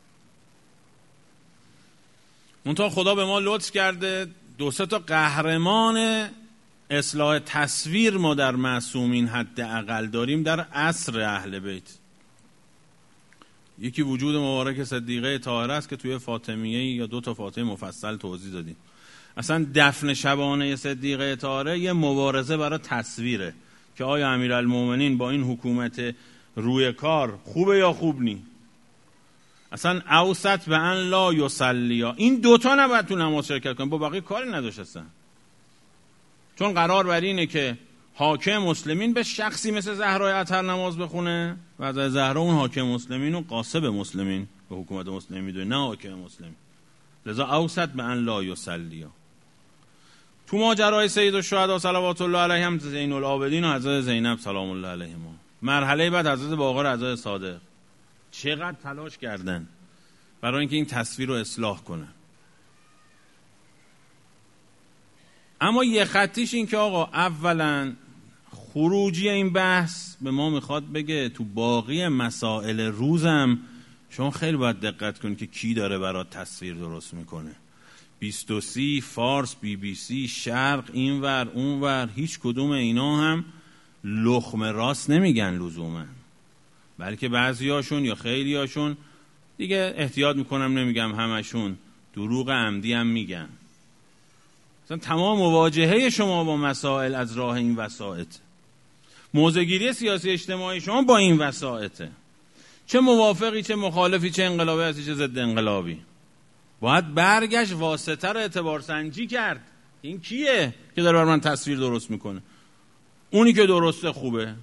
[SPEAKER 1] منتها خدا به ما لطف کرده 2-3 تا قهرمان اصلاح تصویر ما در معصومین حداقل داریم در عصر اهل بیت. یکی وجود مبارک صدیقه طاهره است که توی فاطمیه یا 2 تا فاتحه مفصل توضیح دادیم. اصلا دفن شبانه صدیقه طاهره یه مبارزه برای تصویره که آیا امیرالمومنین با این حکومت روی کار خوبه یا خوب نی. اصلا اوسط به ان لا یصلیا، این 2 تا نباید تو نماز شرکت کنن، با بقیه کاری نداشتن. چون قرار بر اینه که حاکم مسلمین به شخصی مثل زهرای اطهر نماز بخونه و از زهرا اون حاکم مسلمین و قاصب مسلمین به حکومت مسلمین میدونه، نه حاکم مسلمین. لذا اوسط به ان لا یصلیا. تو ماجرای سید الشهدا صلوات الله علیه هم زین العابدین و حضرت زینب سلام الله علیهما، مرحله بعد حضرت باقر حضرت صادق چقدر تلاش کردن برای اینکه این تصویر رو اصلاح کنن. اما یه خطیش این که آقا اولا خروجی این بحث به ما میخواد بگه تو باقی مسائل روزم شما خیلی باید دقت کنید که کی داره برات تصویر درست میکنه. 23 فارس، BBC، شرق، اینور اونور، هیچ کدوم اینا هم لخمه راست نمیگن لزوما، بلکه بعضیاشون یا خیلیاشون دیگه احتیاط میکنم نمیگم همشون، دروغ عمدی هم میگن. مثلا تمام مواجهه شما با مسائل از راه این وسائط، موضع‌گیری سیاسی اجتماعی شما با این وسائطه، چه موافقی چه مخالفی چه انقلابی هستی چه ضد انقلابی، باید برگشت واسطه رو اعتبار سنجی کرد. این کیه که داره بر من تصویر درست میکنه؟ اونی که درسته خوبه.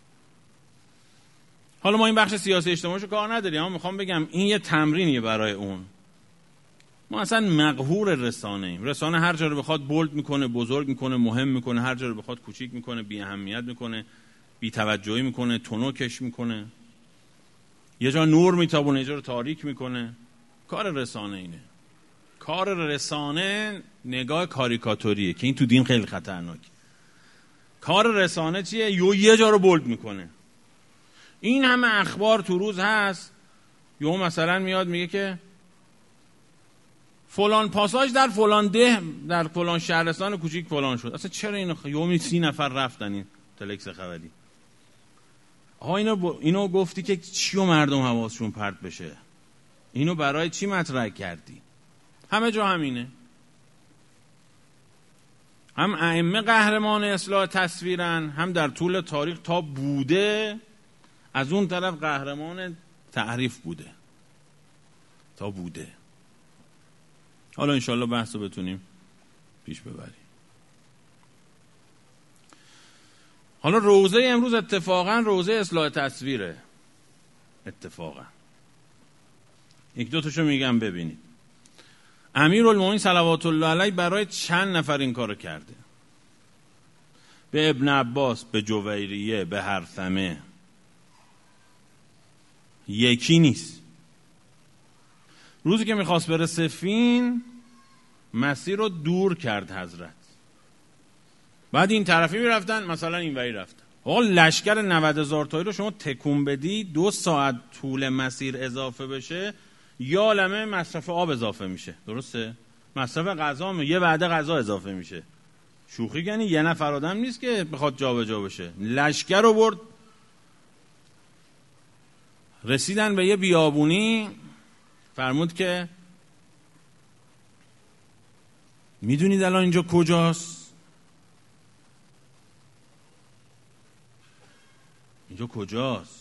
[SPEAKER 1] حالا ما این بخش سیاسی اجتماعیشو کار نداریم، اما میخوام بگم این یه تمرینیه برای اون. ما اصلا مقهور رسانه ایم. رسانه هر جا رو بخواد بولد میکنه، بزرگ میکنه، مهم میکنه، هر جا رو بخواد کوچیک میکنه، بی اهمیت میکنه، بی توجهی میکنه، تونوکش میکنه، یه جا نور میتابونه، یه جا رو تاریک میکنه. کار رسانه اینه. کار رسانه نگاه کاریکاتوریه که این تو دین خیلی خطرناکه. کار رسانه چیه؟ یه جا رو بولد میکنه. این همه اخبار تو روز هست، یهو مثلا میاد میگه که فلان پاساژ در فلان ده در فلان شهرستان کوچیک فلان شد. اصلا چرا یهو 30 نفر رفتن این تلکس خبری؟ آها اینو گفتی که چیو مردم حواسشون پرت بشه؟ اینو برای چی مطرح کردی؟ همه جا همینه. هم ائمه قهرمان اصلاح تصویرن، هم در طول تاریخ تا بوده از اون طرف قهرمان تعریف بوده تا بوده. حالا انشالله بحث رو بتونیم پیش ببریم. حالا روزه امروز اتفاقا روزه اصلاح تصویره. اتفاقا 1-2 تاشو میگم ببینید. امیرالمومنین صلوات الله علیه برای چند نفر این کارو کرده؟ به ابن عباس، به جویریه، به هرثمه. یکی نیست. روزی که میخواست بره صفین مسیر رو دور کرد حضرت. بعد این طرفی میرفتن، مثلا این وری رفتن. آقا لشکر 90,000 تایی رو شما تکون بدی 2 ساعت طول مسیر اضافه بشه، یا عالمه مصرف آب اضافه میشه. درسته؟ مصرف غذا یه وعده غذا اضافه میشه. شوخی یعنی یه نفر آدم نیست که بخواد جابجا بشه. لشکر رو برد. رسیدن به یه بیابونی، فرمود که میدونید الان اینجا کجاست؟ اینجا کجاست؟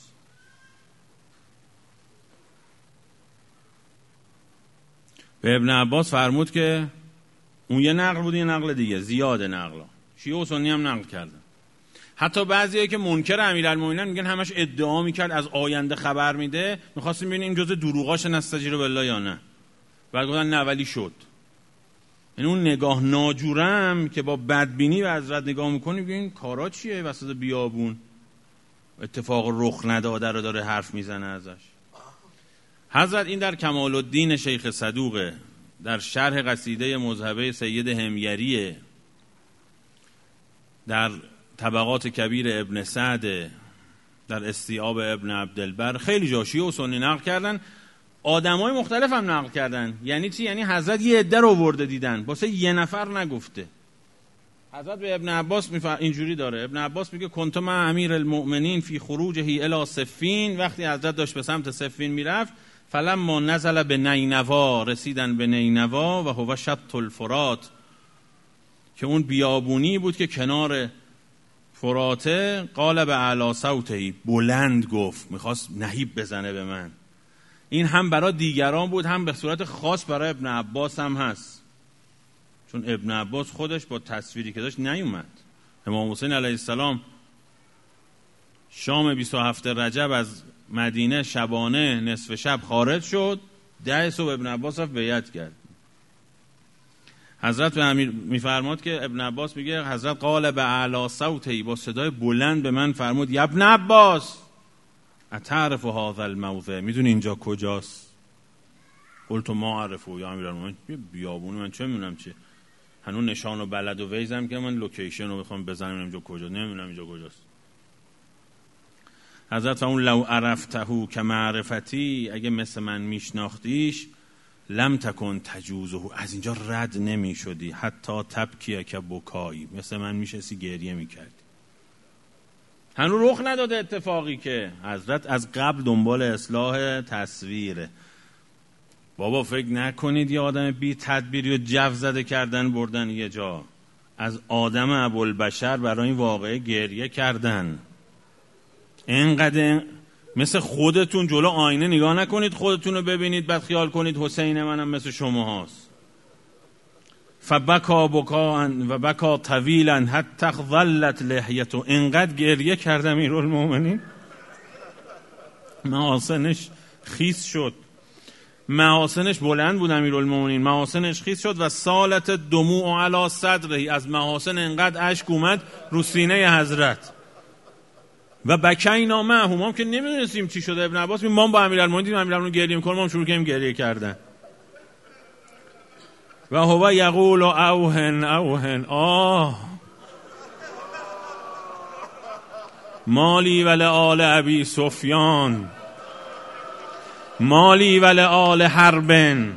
[SPEAKER 1] به ابن عباس فرمود که اون یه نقل بود، یه نقل دیگه، زیاده نقلا. شیعه و سنی هم نقل کردن. حتی بعضیایی که منکر امیرالمومنین میگن همش ادعا میکرد از آینده خبر میده، میخواستیم ببینیم این جزء دروغاش نستجیر بالله یا نه. بعد گفتن نه ولی شد. یعنی اون نگاه ناجورم که با بدبینی به حضرت نگاه میکنی، ببین کارا چیه وسط بیابون، اتفاق رخ نداده رو داره حرف میزنه ازش. حضرت این در کمال الدین شیخ صدوقه، در شرح قصیده مذهبه سید همیریه، در طبقات کبیر ابن سعد، در استیعاب ابن عبدالبر، خیلی جا شیعه و سنی نقل کردن، آدمای مختلف هم نقل کردن. یعنی چی؟ یعنی حضرت یه عده رو آورده دیدن، واسه یه نفر نگفته. حضرت به ابن عباس اینجوری داره، ابن عباس میگه کنت مع امیر المؤمنین فی خروجه الی صفین، وقتی حضرت داشت به سمت صفین میرفت، فلما نزل به نینوا، رسیدن به نینوا و هو شط الفرات، که اون بیابونی بود که کنار فراته، قال به اعلی صوته، بلند گفت، میخواست نهیب بزنه به من. این هم برای دیگران بود، هم به صورت خاص برای ابن عباس هم هست، چون ابن عباس خودش با تصویری که داشت نیومد. امام حسین علیه السلام شام 27 رجب از مدینه شبانه نصف شب خارج شد، 10 صبح ابن عباس رفت بیعت کرد. حضرت به امیر میفرماد که ابن عباس میگه حضرت قال به اعلی صوتی، با صدای بلند به من فرمود، یا ابن عباس اتعرف هذا الموضع، میدونی اینجا کجاست؟ قلت ما عرفو یا امیرالمومنین، بیابونه من چه میدونم چه، هنوز نشان و بلد و ویزم که من لوکیشن رو بخوام بزنم اینجا کجا، نمیدونم اینجا کجاست. حضرت اون لو عرفته که معرفتی، اگه مثل من میشناختیش، لم تکن تجوزه، از اینجا رد نمی شدی، حتی تبکیه که بکایی، مثل من میشستی گریه میکردی. هنوز رخ نداده اتفاقی که حضرت از قبل دنبال اصلاح تصویره. بابا فکر نکنید یه آدم بی تدبیری و جو زده کردن بردن یه جا. از آدم ابوالبشر برای این واقعه گریه کردن. اینقدر مثل خودتون جلو آینه نگاه نکنید خودتون رو ببینید بعد خیال کنید حسین منم مثل شما هاست. فبکا بکا و بکا طویلا حتی ظلت لحیتو، اینقدر گریه کرد امیرالمومنین محاسنش خیس شد، محاسنش بلند بود امیرالمومنین، محاسنش خیس شد و سالت دموع علی صدره، از محاسن اینقدر اشک اومد رو سینه حضرت. و بکینا معهم، هم که نمیدونستیم چی شده. ابن عباس ما با امیرالمومنین گریه میکنیم، ما شروع کردیم گریه کردن. و هو یقول اوهن اوهن، مالی ول آل ابی سفیان، مالی ول آل حرب،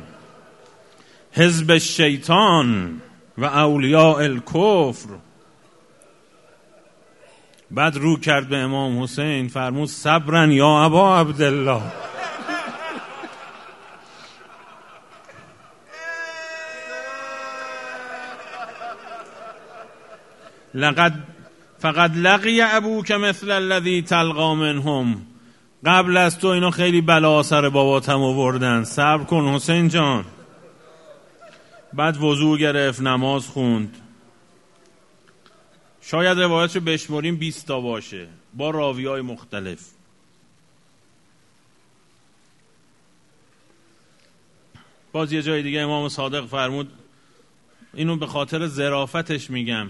[SPEAKER 1] حزب الشیطان و اولیاء الکفر. بعد رو کرد به امام حسین فرمود صبرا یا ابا عبدالله. فقد لقی ابوک مثل الذی تلقا منهم، قبل از تو اینا خیلی بلا سر باباتم آوردن، صبر کن حسین جان. بعد وضو گرفت، نماز خوند. شاید روایتشو بشماریم 20 تا باشه با راویای مختلف. باز یه جای دیگه امام صادق فرمود، اینو به خاطر ظرافتش میگم،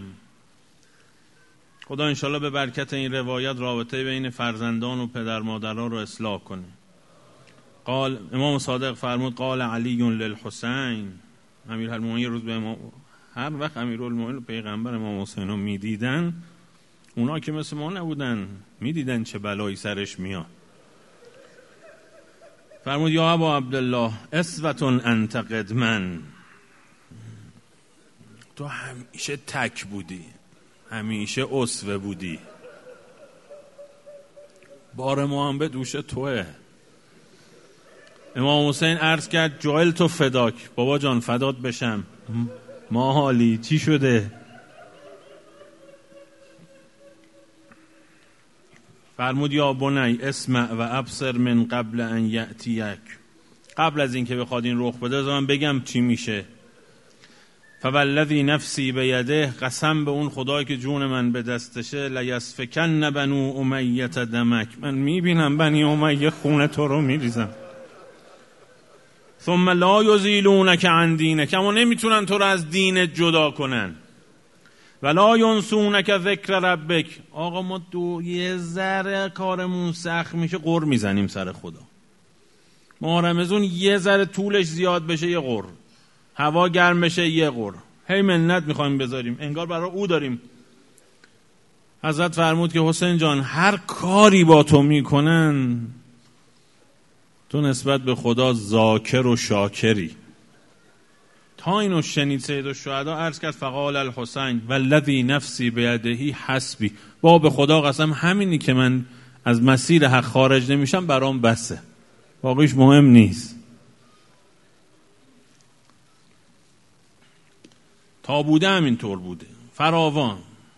[SPEAKER 1] خدا انشالله به برکت این روایت رابطه بین فرزندان و پدر مادران رو اصلاح کنه. قال امام صادق فرمود قال علی للحسین، امیرالمومنین روز به امام، هر وقت امیرالمومنین و پیغمبر امام حسین رو میدیدن، اونا که مثل ما نبودن، میدیدن چه بلایی سرش میاد. فرمود یا ابا عبدالله اسوة انت قدمن، تو همیشه تک بودی، همیشه اسوه بودی، بار ما هم به دوش توه. امام حسین عرض کرد جایل تو فداک، بابا جان فدات بشم، ما حالی چی شده؟ فرمود یا بنی اسمع و ابصر من قبل ان یأتیک، قبل از این که بخواد این رخ بده من بگم چی میشه. فوالذی نفسی بیده، قسم به اون خدایی که جون من به دستشه، لیسفکن بنو امیه دمک، من میبینم بنی امیه خون تو رو میریزم. ثم لا یزیلونک عن دینک، اما نمیتونن تو رو از دینت جدا کنن. ولا ینسونک ذکر ربک، آقا ما یه ذره کارمون سخت میشه قر میزنیم سر خدا. ما رمضان یه ذره طولش زیاد بشه یه قر، هوا گرم بشه یه قر، هی منت میخوایم بذاریم، انگار برای او داریم حضرت فرمود که حسین جان هر کاری با تو میکنن تو نسبت به خدا ذاکر و شاکری. تا اینو شنید سیدالشهدا عرض کرد فقال الحسین والذی نفسی بیده حسبی، با به خدا قسم همینی که من از مسیر حق خارج نمیشم برام بسه، باقیش مهم نیست. تا بوده همینطور بوده فراوان.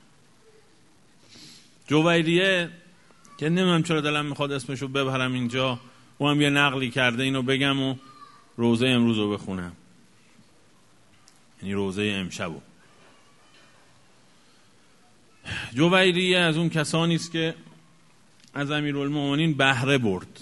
[SPEAKER 1] جویریه که نمیدونم چرا دلم میخواد اسمشو ببرم اینجا، او هم یه نقلی کرده اینو بگم و روزه امروز رو بخونم، یعنی روزه امشبو. جویریه از اون کسانی است که از امیرالمومنین بهره برد،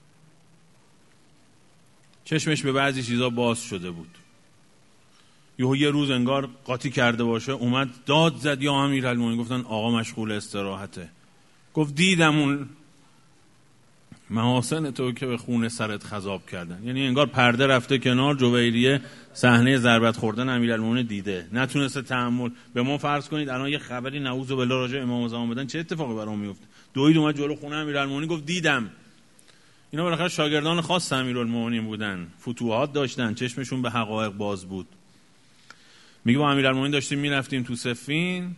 [SPEAKER 1] چشمش به بعضی چیزا باز شده بود، یه روز انگار قاطی کرده باشه اومد داد زد یا امیرالمومنین. گفتن آقا مشغول استراحته. گفت دیدم اون محاسن تو که به خون سرت خضاب کردن، یعنی انگار پرده رفته کنار. جویریه صحنه ضربت خوردن امیرالمومنین دیده، نتونسته تحمل. به ما فرض کنید الان یه خبری نعوذ بالله راجع امام زمان بدن چه اتفاقی برام میفته؟ دوید اومد جلو خونه امیرالمومنین گفت دیدم. اینا بالاخره شاگردان خاص امیرالمومنین بودن، فتوحات داشتن، چشمشون به حقایق باز بود. میگه با امیرالمومنین داشتیم میرفتیم تو صفین،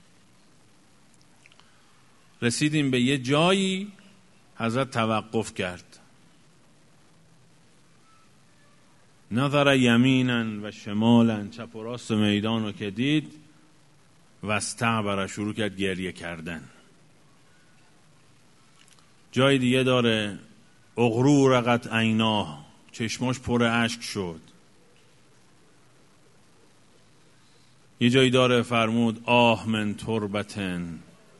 [SPEAKER 1] رسیدیم به یه جایی، حضرت توقف کرد، نظر یمینن و شمالن، چپ و راست میدان رو که دید و استعبر، شروع کرد گریه کردن. جای دیگه داره اغرورقت عیناه، چشماش پر اشک شد. یه جایی داره فرمود آه من تربتن،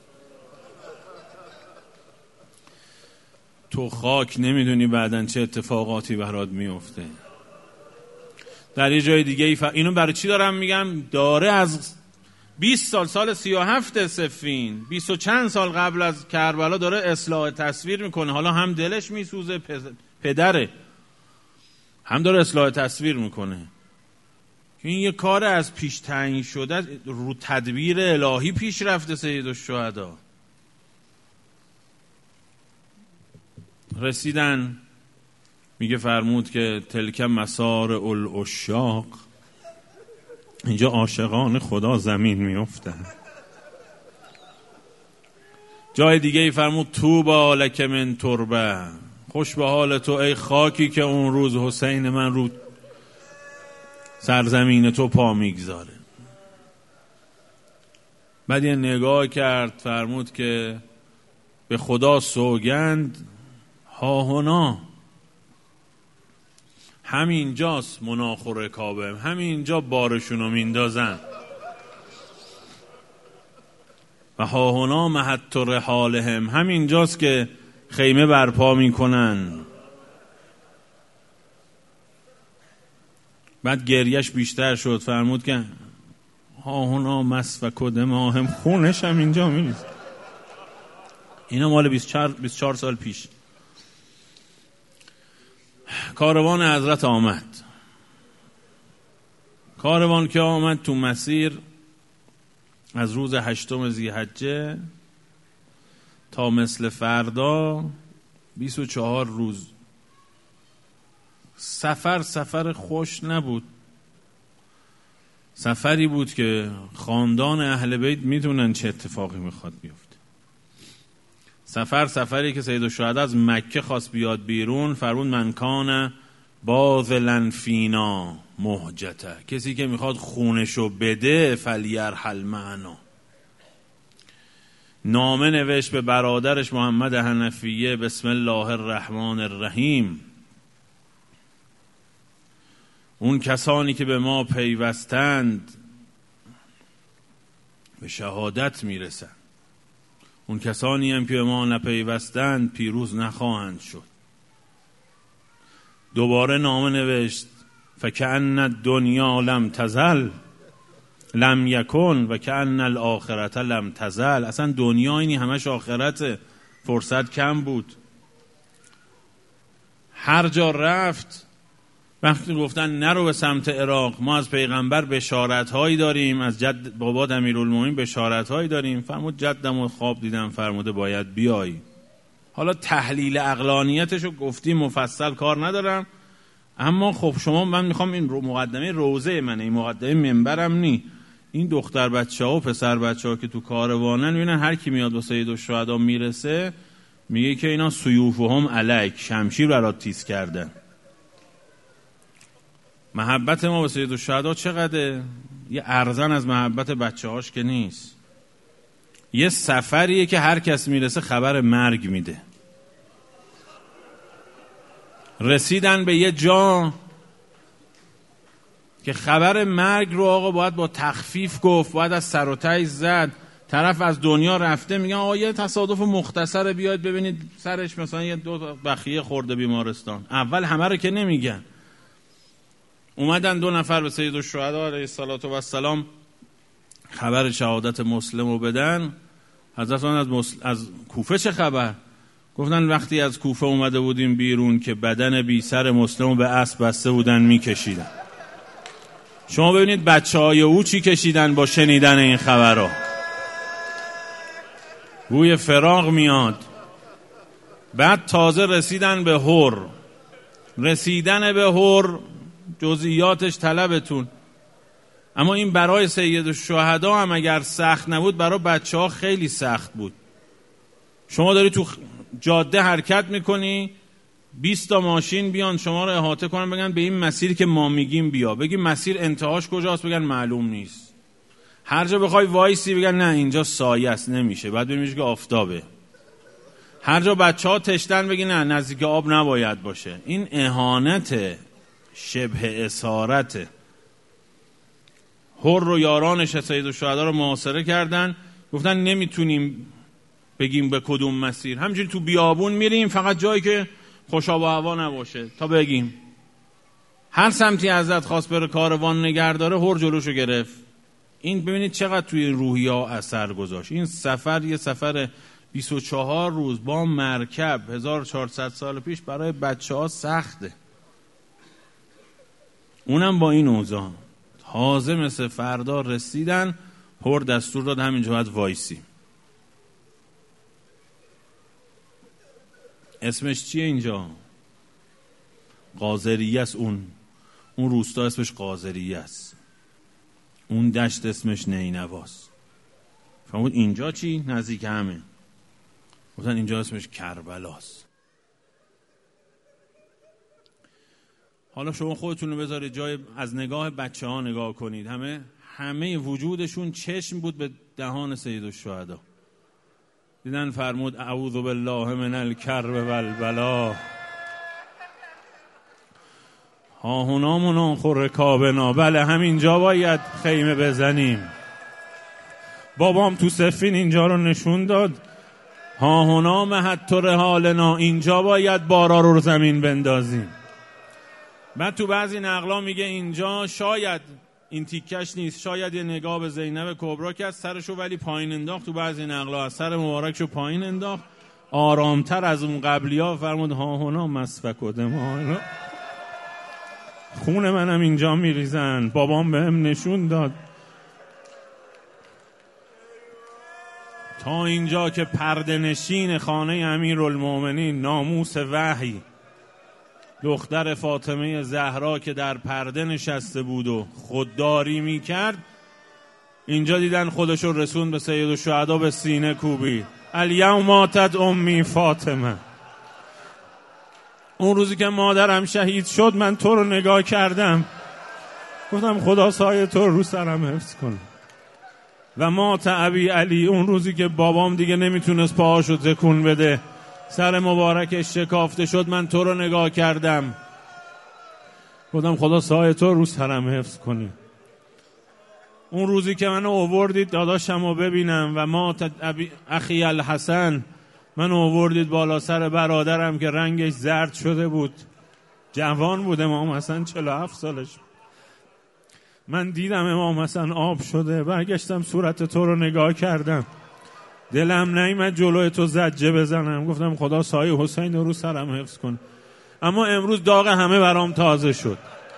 [SPEAKER 1] تو خاک نمیدونی بعدن چه اتفاقاتی برات میفته. در یه جای دیگه اینو برای چی دارم میگم؟ داره از 20 سال 37 صفین، 20 و چند سال قبل از کربلا داره اصلاح تصویر میکنه. حالا هم دلش میسوزه، پدره، هم داره اصلاح تصویر میکنه. این یه کار از پیش تعیین شده، رو تدبیر الهی پیش رفته. سیدالشهدا رسیدن، میگه فرمود که تلک مسار العشاق، اینجا عاشقان خدا زمین میافتن. جای دیگه ای فرمود طوبی لک من تربه، خوش به حال تو ای خاکی که اون روز حسین من رو سرزمین تو پا میگذاره. بعد یه نگاه کرد، فرمود که به خدا سوگند ها هنا، همین جاست مناخ و رکابه، همین جا بارشونو میندازن. و ها هنا محط رحالهم، همین جاست که خیمه برپا میکنن. بعد گریش بیشتر شد، فرمود که ها هنا مسفک دماهم، خونش هم اینجا میریزه. اینا مال 24 سال پیش. کاروان حضرت آمد. کاروان که آمد تو مسیر از روز 8 ذی‌حجه تا مثل فردا 24 روز. سفر خوش نبود، سفری بود که خاندان اهل بیت میدونن چه اتفاقی میخواد بیفته. سفری که سیدالشهدا از مکه خواست بیاد بیرون، فرمود من کان باذلا فینا مهجته، کسی که میخواد خونشو بده فلیرحل معنا. نامه نوشت به برادرش محمد حنفیه، بسم الله الرحمن الرحیم، اون کسانی که به ما پیوستند به شهادت میرسند، اون کسانی هم که به ما نپیوستند پیروز نخواهند شد. دوباره نامه نوشت فکأن الدنیا لم تزل لم یکن و کأن الاخرة لم تزل، اصلا دنیا اینی همش آخرت، فرصت کم بود. هر جا رفت وقتی گفتن نرو به سمت عراق، ما از پیغمبر بشارت‌هایی داریم، از جد بابات امیرالمومنین بشارت‌هایی داریم. فرمود جدمو خواب دیدم فرموده باید بیای. حالا تحلیل عقلانیتشو گفتیم، مفصل کار ندارم، اما خب شما، من میخوام این مقدمه روزه منه، این مقدمه منبرم نی. این دختر بچه‌ها و پسر بچه‌ها که تو کاروانن، میبینن هر کی میاد با سیدالشهدا میرسه میگه که اینا سیوفهم علیک، شمشیر برات تیز کردن. محبت ما به سیدالشهدا چقدره؟ یه ارزن از محبت بچه‌هاش که نیست، یه سفریه که هر کس میرسه خبر مرگ میده. رسیدن به یه جا که خبر مرگ رو آقا باید با تخفیف گفت، باید از سر و ته زد. طرف از دنیا رفته میگن آقا یه تصادف مختصر بیاید ببینید سرش مثلا یه 2 بخیه خورده بیمارستان. اول همه رو که نمیگن. اومدن 2 نفر به سیدالشهدا علیه السلام خبر شهادت مسلم رو بدن. حضرت از کوفه چه خبر؟ گفتن وقتی از کوفه اومده بودیم بیرون که بدن بی سر مسلم رو به اسب بسته بودن میکشیدن. شما ببینید بچه‌های او چی کشیدن با شنیدن این خبرها. بوی فراق میاد. بعد تازه رسیدن به هر. رسیدن به هر جزئیاتش طلبتون، اما این برای سیدالشهدا هم اگر سخت نبود، برای بچه‌ها خیلی سخت بود. شما داری تو جاده حرکت میکنی، 20 تا ماشین بیان شما رو احاطه کنن بگن به این مسیری که ما میگیم بیا، بگی مسیر انتهاش کجاست، بگن معلوم نیست. هر جا بخوای وایسی بگن نه اینجا سایه است نمیشه، بعد ببینیش که آفتابه. هر جا بچه‌ها تشتن بگی نه نزدیک آب نباید باشه. این اهانت، شبه اسارت. هر رو یارانش سیدالشهدا رو محاصره کردن، گفتن نمیتونیم بگیم به کدوم مسیر، همینجوری تو بیابون میریم، فقط جایی که خوش آب و هوا نباشه تا بگیم. هر سمتی ازت خواست بره کاروان نگهداره، هر جلوشو گرفت. این ببینید چقدر توی روحیه اثر گذاشت. این سفر یه سفر 24 روز با مرکب 1400 سال پیش برای بچه‌ها سخته، اونم با این اوضاع. تازه مثل فردا رسیدن، هر دستور داد همینجا باید وایسی. اسمش چیه اینجا؟ قاذریه است. اون روستا اسمش قاذریه است، اون دشت اسمش نینواست. فرمود اینجا چی؟ نزدیک همه. گفتن اینجا اسمش کربلاست. حالا شما خودتون رو بذارید جای، از نگاه بچه ها نگاه کنید. همه وجودشون چشم بود به دهان سیدالشهدا. دیدن فرمود اعوذ بالله من الکرب والبلا، ها هنا مناخر رکابنا. بله همینجا باید خیمه بزنیم. بابام تو سفین اینجا رو نشون داد. ها هنا مهد رحالنا، اینجا باید بارا رو زمین بندازیم. بعد تو بعضی نقلا میگه اینجا شاید این تیکش نیست، شاید یه نگاه به زینب کبرا کرد، سرشو ولی پایین انداخت. تو بعضی نقلا از سر مبارکشو پایین انداخت، آرامتر از اون قبلیا. فرمود ها هنا مسفک و دما، خون منم اینجا میریزن، بابام بهم نشون داد. تا اینجا که پرده نشین خانه امیرالمومنین، ناموس وحی، دختر فاطمه زهرا که در پرده نشسته بود و خودداری میکرد، اینجا دیدن خودشو رسون به سیدالشهدا، به سینه کوبید. الیوم ماتت امی فاطمه. اون روزی که مادرم شهید شد من تو رو نگاه کردم، گفتم خدا سایه تو رو سرم حفظ کن. و مات ابی علی، اون روزی که بابام دیگه نمیتونست پاهاشو تکون بده، سر مبارکش شکافته شد، من تو رو نگاه کردم، گفتم خدا سایه تو رو سرم حفظ کنی. اون روزی که منو آوردید داداشم رو ببینم و مات اخی الحسن، منو آوردید بالا سر برادرم که رنگش زرد شده بود، جوان بود امام حسن 47 سالش. من دیدم امام حسن آب شده، برگشتم صورت تو رو نگاه کردم، دلم نیامد جلوی تو زجه بزنم، گفتم خدا سایه حسین رو سرم حفظ کن.
[SPEAKER 2] اما امروز داغ همه برام تازه شد.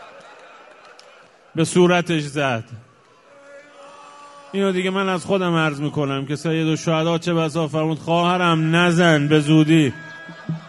[SPEAKER 2] به صورتش زد. اینو دیگه من از خودم عرض میکنم که سید الشهدا چه بسا فرمود خواهرم نزن به زودی.